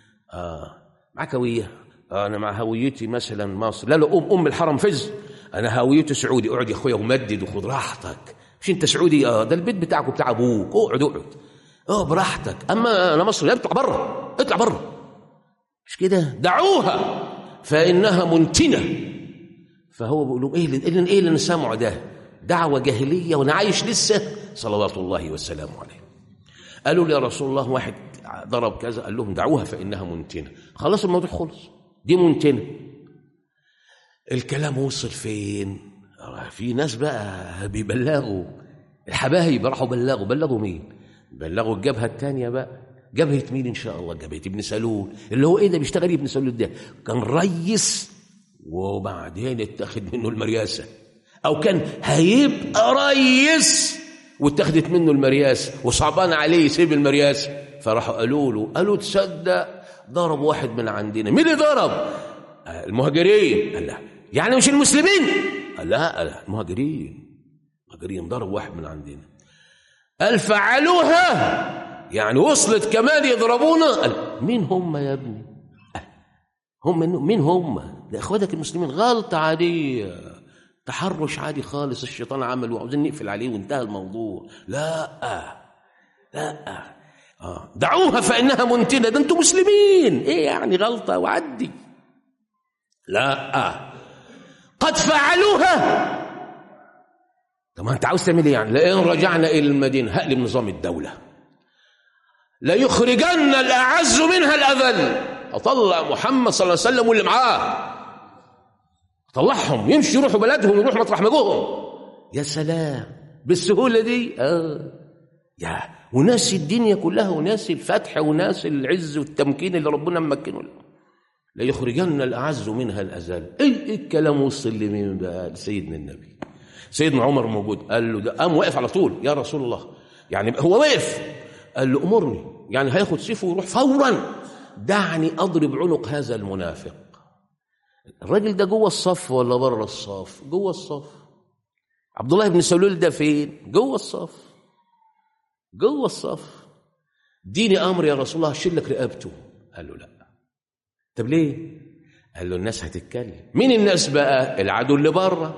معك هوية؟ أنا مع هويتي مثلا مصر. لا لا، أم الحرم فز، أنا هويتي سعودي. اقعد يا أخويا ومدد وخد راحتك، مش أنت سعودي؟ ده البيت بتاعك وبتاع أبوك، اقعد براحتك. أما أنا مصري، اطلع بره، اطلع بره، مش كده؟ دعوها فإنها منتنة. فهو بيقول لهم: إيه اللي نسمعه ده؟ دعوة جاهلية وأنا عايش لسه، صلوات الله وسلامه عليه. قالوا لي: يا رسول الله واحد ضرب كذا. قال لهم: دعوها فإنها منتنة. خلاص الموضوع خلص، دي منتنة. الكلام وصل فين؟ في ناس بقى بيبلغوا، الحبايب راحوا بلغوا مين؟ بلغوا الجبهة الثانية بقى. جبهة مين إن شاء الله؟ جبهة ابن سلول، اللي هو إيه ده؟ بيشتغل ابن سلول ده كان ريس وبعدين اتخذ منه المرياسة، أو كان هيبقى ريس واتخذت منه المرياسة وصعبان عليه يسيب المرياسة. فراحوا قالوا تصدق ضرب واحد من عندنا. مين اللي ضرب؟ المهاجرين. قال لا، يعني مش المسلمين؟ قال لا، المهاجرين ضرب واحد من عندنا. قال: فعلوها، يعني وصلت كمان يضربونا. قال: مين هم يا ابني؟ مين هم؟ ده اخواتك المسلمين. غلطة عادية، تحرش عادي خالص، الشيطان عمل وعاوزين نقفل عليه وانتهى الموضوع. لا دعوها فإنها منتنة. ده انتم مسلمين، ايه يعني غلطة وعدي؟ لا، قد فعلوها. طب ما انت عاوز تعمل ايه يعني؟ لئن رجعنا الى المدينة هقلب نظام الدولة، لا يخرجن الأعز منها الأذل. أطلع محمد صلى الله عليه وسلم واللي معاه، طلعهم يمشي يروحوا بلدهم، يروح مطرح مجوهم. يا سلام بالسهولة دي. يا وناس الدنيا كلها، وناس الفتح، وناس العز والتمكين اللي ربنا ممكنه له. لا يخرجن الأعز منها الأذل. ايه الكلام وصل لمين بقى؟ لسيدنا النبي. سيدنا عمر موجود، قال له ده، قام واقف على طول: يا رسول الله، يعني هو واقف. قال له: أمرني، يعني هياخد سيفه ويروح فورا، دعني أضرب عنق هذا المنافق. الراجل ده جوه الصف ولا بره الصف؟ جوه الصف. عبد الله بن سلول ده فين؟ جوه الصف. ديني أمر يا رسول الله، هشيل لك رقبته. قال له: لا. طب ليه؟ قال له: الناس هتتكلم. مين الناس بقى؟ العدو اللي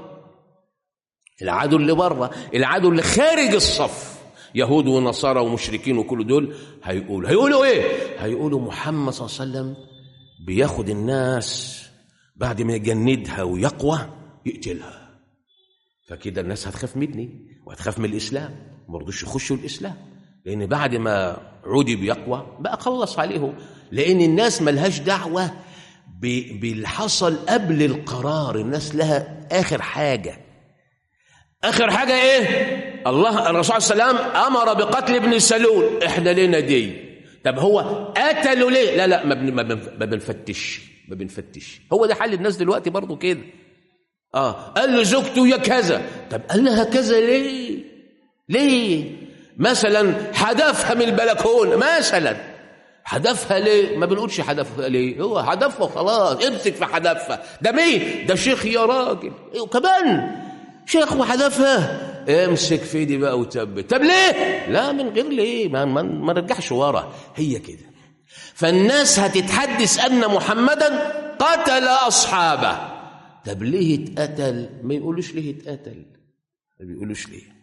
العدو اللي خارج الصف، يهود ونصارى ومشركين وكل دول. هيقولوا ايه؟ هيقولوا محمد صلى الله عليه وسلم بياخد الناس بعد ما يجندها ويقوى يقتلها. فكده الناس هتخاف مني وهتخاف من الإسلام، ما رضوش يخشوا الإسلام، لأن بعد ما عودي بيقوى بقى خلص عليهم. لأن الناس ملهاش دعوة بالحصل قبل القرار. الناس لها آخر حاجة. آخر حاجة إيه؟ الله الرسول صلى الله عليه وسلم أمر بقتل ابن سلول، إحنا لنا دي. طب هو قتلوا ليه؟ لا ما بنفتش. هو ده حل الناس دلوقتي برضو كده. قال له زوجته يا كذا، طب قال لها كذا ليه؟ مثلا حدفها من البلكونه مثلا، حدفها ليه؟ ما بنقولش حدفها ليه، هو حدفها خلاص، امسك في حدفها. ده مين؟ ده شيخ يا راجل، كمان شيخ وحدفها، امسك في دي بقى وثبت. طب ليه؟ لا من غير ليه، ما نرجعش ورا، هي كده. فالناس هتتحدث أن محمدا قتل أصحابه. طب ليه اتقتل؟ ما يقولوش ليه اتقتل، ما بيقولوش ليه.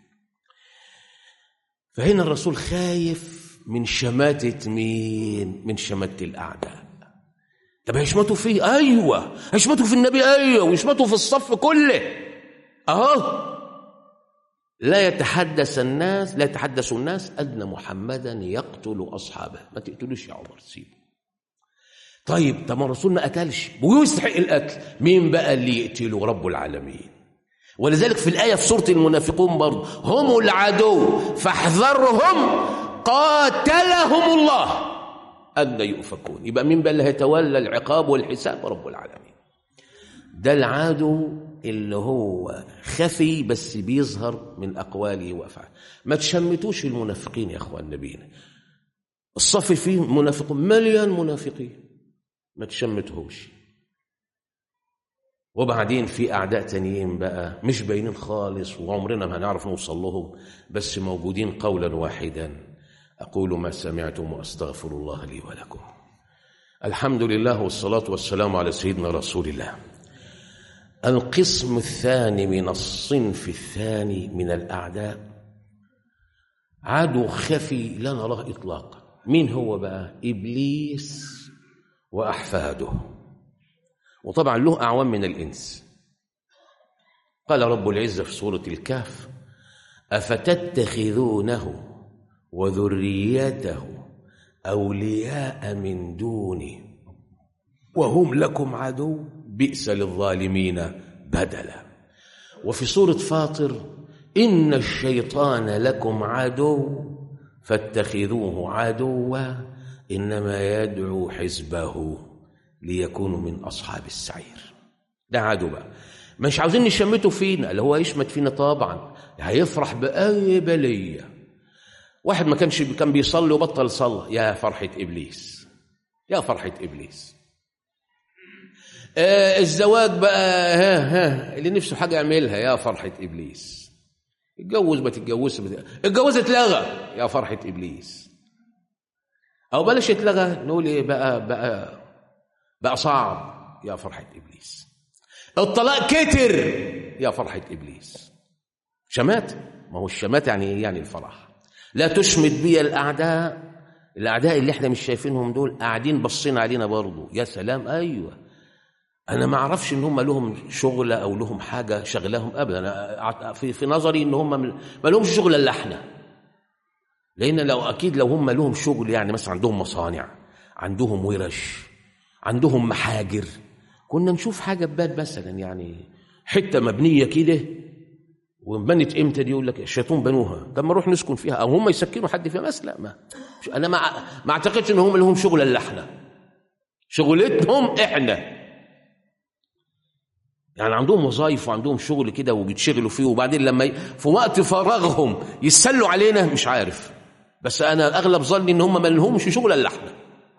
فهنا الرسول خايف من شماتة مين؟ من شماتة الأعداء. طب هيشمتوا فيه؟ أيوة هيشمتوا في النبي، أيوة، ويشمتوا في الصف كله. لا يتحدث الناس أن محمدا يقتل أصحابه. ما تقتلوش يا عمر، سيبه. طيب ما الرسول ما قتلش ويستحق القتل، مين بقى اللي يقتله؟ رب العالمين. ولذلك في الآية في سورة المنافقون برضه، هم العدو فاحذرهم قاتلهم الله أن يؤفكون. يبقى مين بقى اللي هيتولى العقاب والحساب؟ رب العالمين. ده العدو اللي هو خفي بس بيظهر من أقواله وأفعاله. ما تشمتوش المنافقين يا أخوان نبينا، الصف فيه منافقون، مليان منافقين، ما تشمتهوش. وبعدين في أعداء تانيين بقى مش باينين خالص وعمرنا ما هنعرف نوصل لهم، بس موجودين قولا واحدا. أقول ما سمعتم وأستغفر الله لي ولكم. الحمد لله والصلاة والسلام على سيدنا رسول الله. القسم الثاني من الصنف الثاني من الأعداء عدو خفي لا نراه إطلاقا. مين هو بقى؟ إبليس وأحفاده، وطبعا له أعوان من الإنس. قال رب العزة في سورة الكهف: أفتتخذونه وذريته أولياء من دوني وهم لكم عدو بئس للظالمين بدلا. وفي سورة فاطر: إن الشيطان لكم عدو فاتخذوه عدوا إنما يدعو حزبه ليكونوا من أصحاب السعير. ده عدو بقى، مش عاوزين نشمته فينا، اللي هو يشمت فينا طبعا هيفرح بأي بلية. واحد ما كان بيصلي وبطل صلى، يا فرحة إبليس، يا فرحة إبليس. الزواج بقى اللي نفسه حاجة يعملها، يا فرحة إبليس. اتجوز ما تتجوزش، الجواز اتلغى، يا فرحة إبليس. أو بلاش اتلغى، نقول إيه بقى صعب، يا فرحة إبليس. الطلاق كتر، يا فرحة إبليس. شمات، ما هو الشمات يعني الفرح. لا تشمت بي الأعداء اللي احنا مش شايفينهم دول، قاعدين بصين علينا برضو. يا سلام، أيوة، أنا ما أعرفش إن هم لهم شغلة أو لهم حاجة شغلهم أبدا. أنا في نظري إن هم ما لهمش شغل إلا احنا، لأن لو هم لهم شغل، يعني مثلا عندهم مصانع، عندهم ورش، عندهم محاجر، كنا نشوف حاجة ببال مثلا، يعني حتة مبنية كده وبنت امتى دي، يقول لك الشيطان بنوها، طب ما نروح نسكن فيها، او هم يسكنوا حد فيها مثلا. انا ما اعتقدش ان هم لهم شغل الا احنا، شغلتهم احنا. يعني عندهم وظائف وعندهم شغل كده وبيتشغلوا فيه، وبعدين لما في وقت فراغهم يسلوا علينا، مش عارف، بس انا اغلب ظني ان هم ما لهمش شغل الا احنا.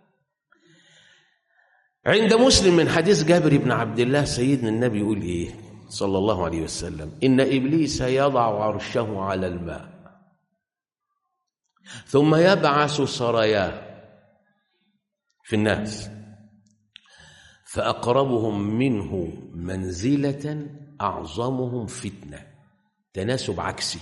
عند مسلم من حديث جابر بن عبد الله سيدنا النبي يقول ايه صلى الله عليه وسلم: إن إبليس يضع عرشه على الماء ثم يبعث سراياه في الناس، فأقربهم منه منزلة أعظمهم فتنة. تناسب عكسي،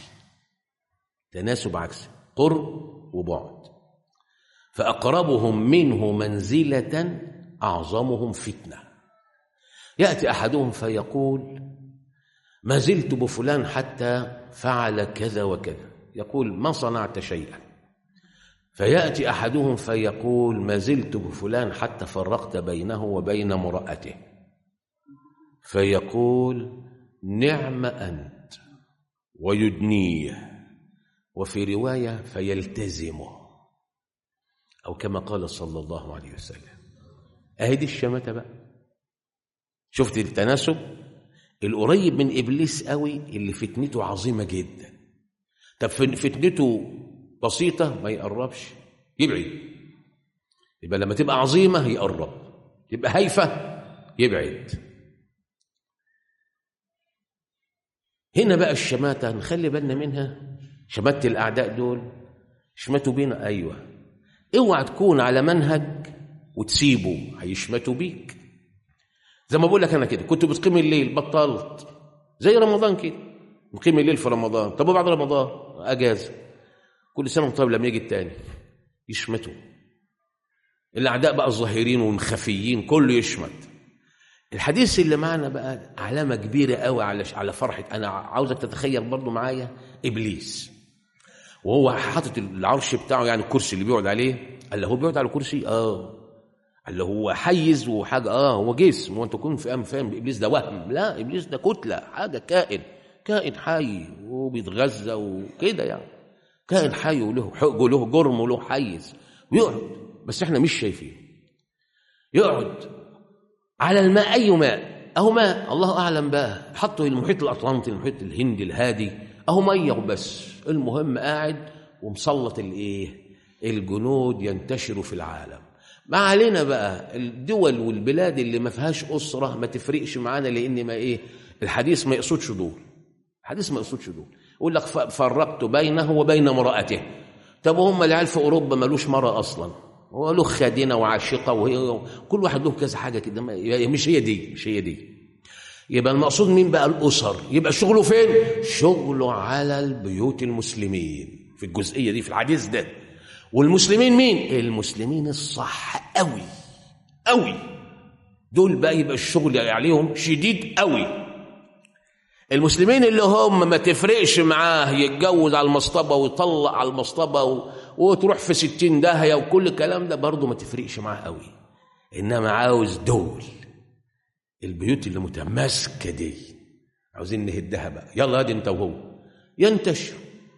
قرب وبعد. فأقربهم منه منزلة أعظمهم فتنة. يأتي أحدهم فيقول: ما زلت بفلان حتى فعل كذا وكذا. يقول: ما صنعت شيئا. فيأتي أحدهم فيقول ما زلت بفلان حتى فرقت بينه وبين امرأته، فيقول نعم أنت، ويدنيه، وفي رواية فيلتزمه، أو كما قال صلى الله عليه وسلم. أهدي الشماتة بقى. شفت التناسب؟ القريب من إبليس قوي اللي فتنته عظيمة جدا. طب فتنته بسيطة ما يقربش، يبعد. يبقى لما تبقى عظيمة يقرب، يبقى هايفة يبعد. هنا بقى الشماتة نخلي بالنا منها. شماتة الأعداء دول شماتوا بينا، أيوة. اوعى تكون على منهج وتسيبه، هيشمتوا بيك. زي ما بقول لك أنا كده، كنت بتقيم الليل بطلت، زي رمضان كده نقيم الليل في رمضان. طب وبعد رمضان أجازة، كل سنة طيب لما يجي التاني يشمتوا. الأعداء بقى الظاهرين والخفيين كله يشمت. الحديث اللي معنا بقى علامة كبيرة قوي على فرحة. أنا عاوزك تتخيل برضو معايا إبليس وهو حاطط العرش بتاعه، يعني الكرسي اللي بيقعد عليه. قال له هو بيقعد على الكرسي؟ قال له هو حيز وحاجة، هو جسم. وانت تكون فاهم إبليس ده وهم؟ لا، إبليس ده كتلة، حاجة كائن حي وبيتغذى وكده، يعني كائن حي وله حق وله جرم وله حيز، ويقعد. بس احنا مش شايفين. يقعد على الماء، أي ماء، أهو ماء الله أعلم بقى، حطوا المحيط الأطلنطي، المحيط الهندي الهادي، أهو مية وبس. المهم قاعد ومسلط الجنود ينتشروا في العالم. ما علينا بقى الدول والبلاد اللي ما فيهاش أسرة ما تفرقش معانا، لأن ما الحديث ما يقصدش دول. الحديث ما يقصدش دول. يقول لك فرقت بينه وبين امرأته. طب هم العيال في أوروبا مالوش مرأة أصلا، هو له خادنة وعاشقة، وهي كل واحد له كذا حاجة كده. مش هي دي. يبقى المقصود مين بقى؟ الأسر. يبقى شغله فين؟ شغله على البيوت المسلمين في الجزئية دي، في الحديث ده. والمسلمين مين؟ المسلمين الصح قوي دول بقى يبقى الشغل عليهم شديد قوي. المسلمين اللي هم ما تفرقش معاه يتجوز على المصطبة ويطلق على المصطبة وتروح في 60 داهية وكل الكلام ده، برضه ما تفرقش معاه قوي. إنما عاوز دول البيوت اللي متماسكة دي، عاوزين نهدها بقى. يلا هادي انت وهو ينتشر.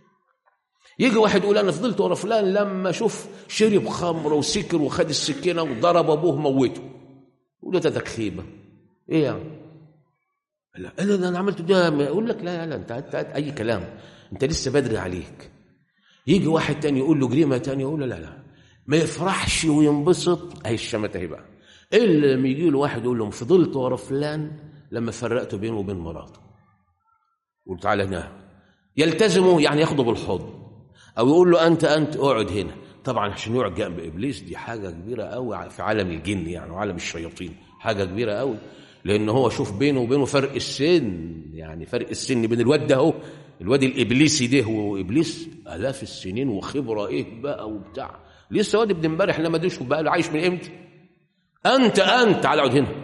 يجي واحد يقول انا فضلت ورا فلان لما شوف شرب خمر وسكر وخد السكينه وضرب ابوه موته. يقول له ده تكخيبه ايه يعني؟ لا انا عملت ده. يقول لك لا انت اي كلام، انت لسه بدري عليك. يجي واحد تاني يقول له جريمه تاني، يقول له لا ما يفرحش وينبسط. اهي الشماتة اهي بقى. الا لما يجي له واحد يقول له فضلت ورا فلان لما فرقت بينه وبين مراته، يقول تعالى هنا، يلتزمه يعني ياخده بالحضن، او يقول له انت اقعد هنا. طبعا عشان يقعد جنب ابليس دي حاجه كبيره قوي في عالم الجن، يعني وعالم الشياطين، حاجه كبيره قوي. لان هو شوف بينه وبينه فرق السن، يعني فرق السن بين الواد ده اهو، الواد الابليسي ده وابليس الاف السنين وخبره ايه بقى وبتاع. لسه واد ابن امبارح لما دوش بقى له عايش من امتى. انت تعال اقعد هنا.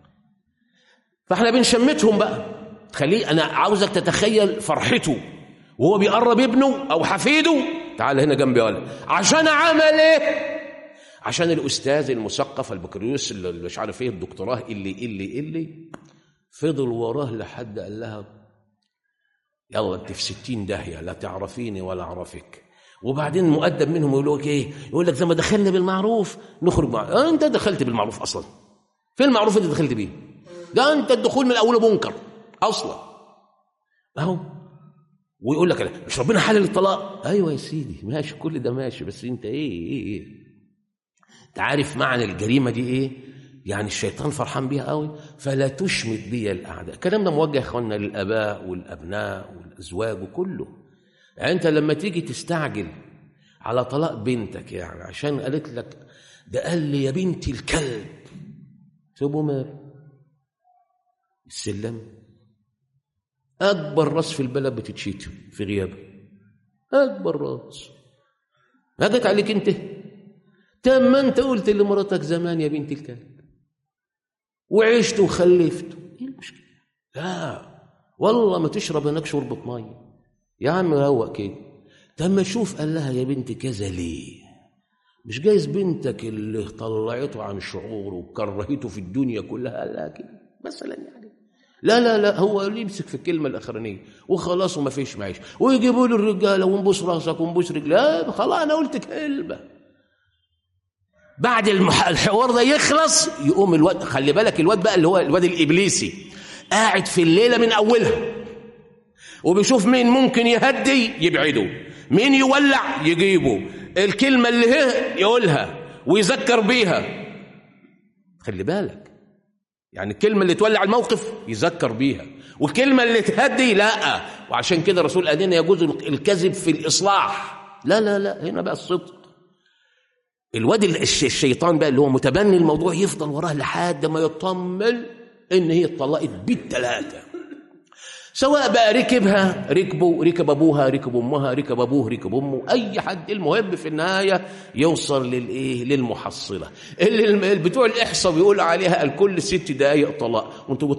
فاحنا بنشمتهم بقى. خليه، انا عاوزك تتخيل فرحته وهو بيقرب ابنه او حفيده، تعال هنا جنبي ولا عشان عمل ايه؟ عشان الاستاذ المثقف البكالوريوس اللي مش عارف ايه الدكتوراه اللي فضل وراه لحد قال لها يلا انت في 60 داهيه، لا تعرفيني ولا اعرفك. وبعدين مؤدب منهم يقول لك ايه؟ يقول لك زي ما دخلنا بالمعروف نخرج مع. انت دخلت بالمعروف اصلا؟ فين المعروف اللي دخلت بيه؟ ده انت الدخول من اوله منكر اصلا اهو. ويقول لك مش ربنا حلل الطلاق؟ ايوه يا سيدي ماشي، كل ده ماشي، بس انت ايه انت عارف معنى الجريمه دي ايه؟ يعني الشيطان فرحان بيها قوي. فلا تشمت بي الاعداء. الكلام ده موجه يا اخوانا للاباء والابناء والازواج وكله. يعني انت لما تيجي تستعجل على طلاق بنتك، يعني عشان قالت لك ده قال لي يا بنتي الكلب، سيبه مال السلم. اكبر راس في البلد بتتشتم في غيابه، اكبر راس. ما جت عليك انت؟ تم انت قلت لمراتك زمان يا بنت الكلب وعشت وخلفت، ايه المشكله؟ لا والله ما تشرب هناك شوربه ميه يا عم، روق كده. تم شوف قال لها يا بنت كذا ليه؟ مش جايز بنتك اللي طلعته عن شعوره وكرهته في الدنيا كلها لكن مثلا يعني لا هو اللي يمسك في الكلمة الأخرانية وخلاص وما فيش معيش، ويجيبوا له الرجالة ونبوس راسك ونبوس رجلك. لا خلاص أنا قلت كلمة. بعد الحوار ده يخلص يقوم الواد، خلي بالك الواد بقى اللي هو الواد الإبليسي قاعد في الليلة من أولها وبيشوف مين ممكن يهدي يبعده، مين يولع يجيبه، الكلمة اللي هي يقولها ويذكر بيها. خلي بالك يعني الكلمة اللي تولع الموقف يذكر بيها، والكلمة اللي تهدي لا. وعشان كده الرسول قال لنا يجوز الكذب في الإصلاح. لا هنا بقى الصدق. الواد الشيطان بقى اللي هو متبني الموضوع يفضل وراه لحد ما يطمن ان هي اتطلقت بالثلاثه، سواء بقى ركبها ركب ابوها ركب امها ركب ابوه ركب امه اي حد، المهم في النهايه يوصل للمحصله اللي بتوع الاحصاء بيقول عليها الكل 6 دقائق طلاق. وانتوا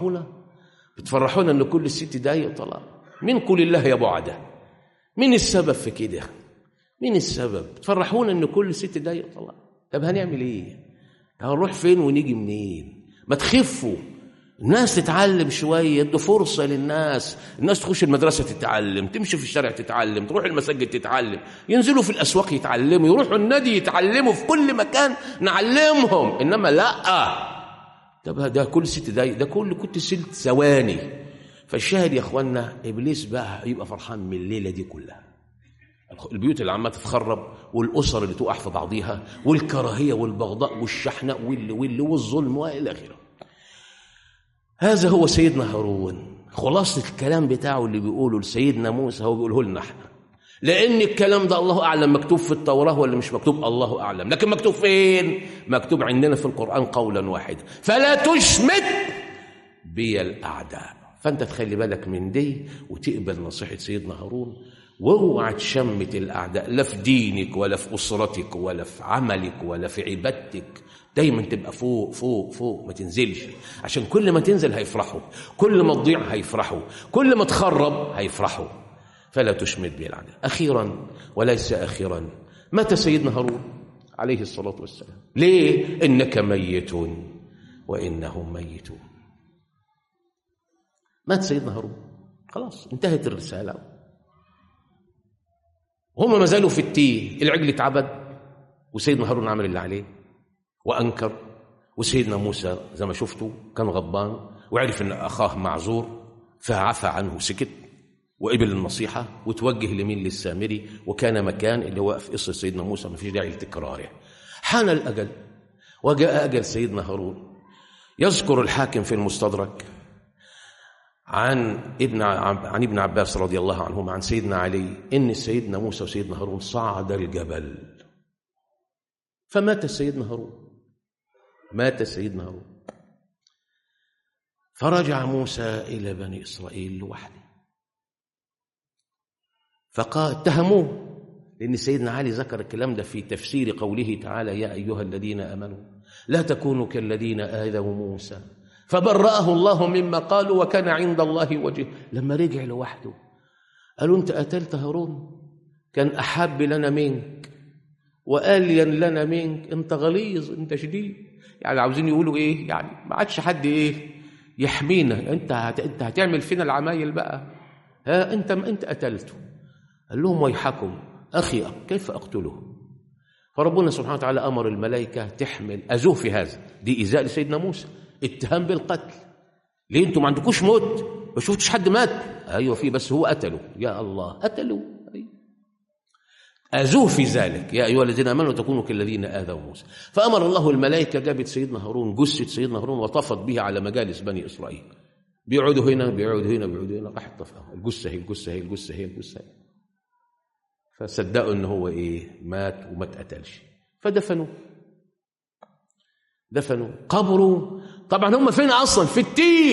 بتفرحونا ان كل 6 دقائق طلاق. منكم لله يا بعده، مين السبب في كده؟ مين السبب؟ تفرحونا ان كل 6 دقائق طلاق. طب هنعمل ايه؟ هنروح فين ونيجي منين؟ ما تخفوا، الناس تتعلم شويه، ادوا فرصه للناس، الناس تخش المدرسه تتعلم، تمشي في الشارع تتعلم، تروح المساجد تتعلم، ينزلوا في الاسواق يتعلموا، يروحوا النادي يتعلموا، في كل مكان نعلمهم. انما لا، طب ده كل 6 دقائق، ده كنت 6 ثواني. فالشاهد يا اخوانا ابليس بقى يبقى فرحان من الليله دي كلها، البيوت اللي عماله تتخرب والاسر اللي تقع في بعضيها والكراهيه والبغضاء والشحناء والظلم والى اخره. هذا هو سيدنا هارون. خلاصة الكلام بتاعه اللي بيقوله لسيدنا موسى هو بيقوله لنا احنا، لان الكلام ده الله اعلم مكتوب في التوراة ولا مش مكتوب، الله اعلم، لكن مكتوب فين؟ مكتوب عندنا في القرآن قولا واحدا: فلا تشمت بي الاعداء. فانت تخلي بالك من دي وتقبل نصيحة سيدنا هارون، واوعى تشمت الاعداء، لا في دينك ولا في اسرتك ولا في عملك ولا في عبادتك. دايما تبقى فوق فوق فوق، ما تنزلش، عشان كل ما تنزل هيفرحوا، كل ما تضيع هيفرحوا، كل ما تخرب هيفرحوا. فلا تشمت به الاعداء. اخيرا وليس اخيرا، مات سيدنا هارون عليه الصلاه والسلام. ليه؟ انك ميت وانهم ميتون. مات سيدنا هارون، خلاص انتهت الرساله. هم ما زالوا في التيه، العجل اتعبد وسيدنا هارون عمل اللي عليه وأنكر، وسيدنا موسى زي ما شفتوا كان غضبان وعرف أن أخاه معذور فعفى عنه، سكت وقبل النصيحة وتوجه لمين؟ للسامري، وكان مكان اللي هو في قصة سيدنا موسى ما فيش داعي لتكراره. حان الأجل وجاء أجل سيدنا هارون. يذكر الحاكم في المستدرك عن ابن عباس رضي الله عنهما عن سيدنا علي إن سيدنا موسى وسيدنا هارون صعد الجبل فمات سيدنا هارون. مات سيدنا هارون، فرجع موسى إلى بني إسرائيل لوحده، اتهموه، لأن سيدنا علي ذكر الكلام ده في تفسير قوله تعالى: يا أيها الذين آمنوا لا تكونوا كالذين آذوا موسى فبرأه الله مما قالوا وكان عند الله وجه. لما رجع لوحده قالوا: أنت قتلت هارون، كان أحب لنا منك وألين لنا منك، أنت غليظ، أنت شديد. يعني عاوزين يقولوا إيه؟ يعني ما عادش حد إيه يحمينا، أنت هتعمل فينا العمايل بقى، ها أنت قتلته. قال لهم: ويحكم أخي كيف أقتله؟ فربنا سبحانه وتعالى أمر الملائكة تحمل أذوه في هذا، دي إيذاء لسيدنا موسى، اتهام بالقتل. ليه انتوا ما عندكوش موت؟ ما شفتش حد مات؟ ايوه في، بس هو قتله. يا الله، قتله. اذوه في ذلك: يا ايها الذين امنوا تكونوا كالذين اذوا موسى. فامر الله الملائكه، جابت سيدنا هارون، جثه سيدنا هارون، وطفت به على مجالس بني اسرائيل. بيقعدوا هنا بيقعدوا هنا بيقعدوا هنا، راح طفها الجثه هي الجثه هي الجثه هي الجثه هي. فصدقوا ان هو ايه؟ مات وما اتقتلش. فدفنوه، قبره. طبعا هم فين اصلا؟ في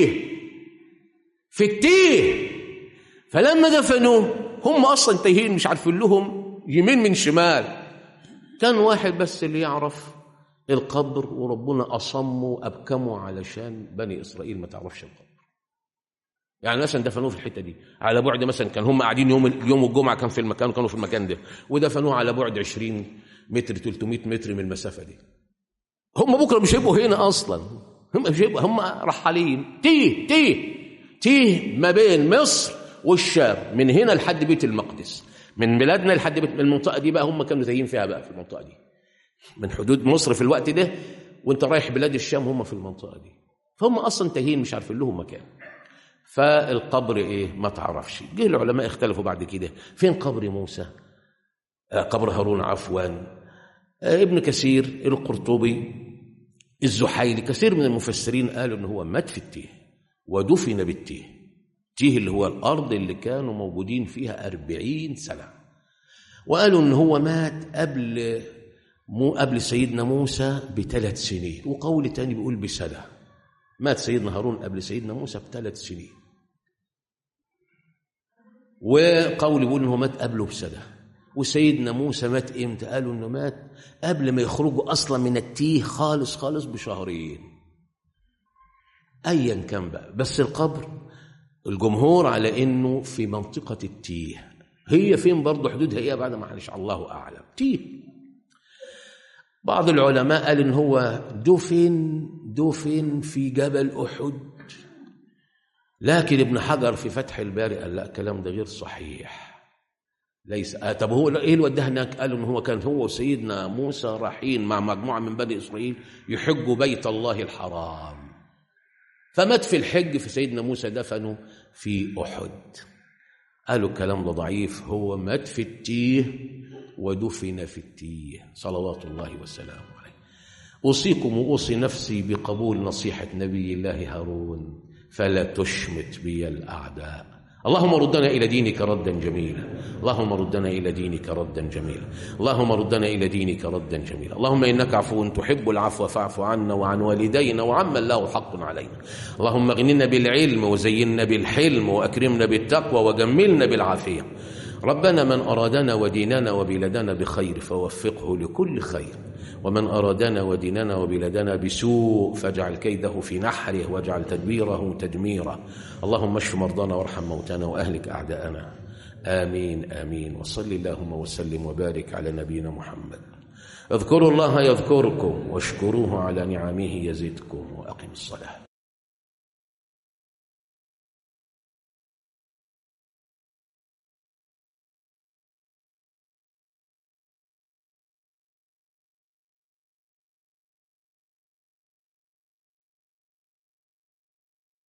التيه. فلما دفنوه هم اصلا تايهين، مش عارفين لهم يمين من شمال. كان واحد بس اللي يعرف القبر، وربنا اصمه ابكمه علشان بني اسرائيل ما تعرفش القبر. يعني مثلا دفنوه في الحته دي على بعد، مثلا كان هم قاعدين يوم الجمعه كان في المكان، كانوا في المكان ده، ودفنوه على بعد 20 متر 300 متر من المسافة دي. هم بكرة مش هيبقوا هنا أصلا، هم مش هيبقوا، هم رحالين. تيه ما بين مصر والشام، من هنا لحد بيت المقدس، من بلادنا لحد بيت المنطقة دي بقى هم كانوا تايهين فيها بقى في المنطقة دي، من حدود مصر في الوقت ده وانت رايح بلاد الشام هم في المنطقة دي، فهم أصلا تايهين مش عارفين لهم مكان. فالقبر إيه؟ ما تعرفش. جه العلماء اختلفوا بعد كده فين قبر موسى، قبر هارون عفوا. ابن كثير، القرطبي، الزحيلي، كثير من المفسرين قالوا إن هو مات في التيه ودفن بالتيه. تيه اللي هو الأرض اللي كانوا موجودين فيها 40 سنة. وقالوا إن هو مات قبل سيدنا موسى ب3 سنين، وقول تاني بيقول بسنة. مات سيدنا هارون قبل سيدنا موسى ب3 سنين، وقول بيقول إنه مات قبله بسنة. وسيدنا موسى مات إمتى؟ قالوا إنه مات قبل ما يخرجوا أصلا من التيه خالص ب2 أيا كان بقى. بس القبر الجمهور على إنه في منطقة التيه. هي فين برضه حدودها إيه بعد ما حنش الله أعلم. تيه. بعض العلماء قال إن هو دفن في جبل أحد، لكن ابن حجر في فتح الباري قال لا، الكلام ده غير صحيح. ليس. طب هو ايه اللي وداه هناك؟ قالوا ان هو كان هو وسيدنا موسى رايحين مع مجموعه من بني اسرائيل يحجوا بيت الله الحرام، فمات في الحج، في سيدنا موسى دفنوا في احد. قالوا الكلام ده ضعيف، هو مات في التيه ودفن في التيه صلوات الله وسلامه عليه. اوصيكم واوصي نفسي بقبول نصيحه نبي الله هارون: فلا تشمت بي الاعداء. اللهم ردنا إلى دينك ردا جميلا، اللهم ردنا إلى دينك ردا جميلا، اللهم ردنا إلى دينك ردا جميلا. اللهم إنك عفو تحب العفو فاعف عنا وعن والدينا وعمن له حق علينا. اللهم اغننا بالعلم وزينا بالحلم وأكرمنا بالتقوى وجملنا بالعافية. ربنا من أرادنا وديننا وبلادنا بخير فوفقه لكل خير، ومن أرادنا وديننا وبلادنا بسوء فاجعل كيده في نحره واجعل تدبيره تدميره. اللهم اشف مرضانا وارحم موتانا وأهلك أعداءنا. آمين آمين. وصل اللهم وسلم وبارك على نبينا محمد. اذكروا الله يذكركم واشكروه على نعمه يزدكم، وأقم الصلاة.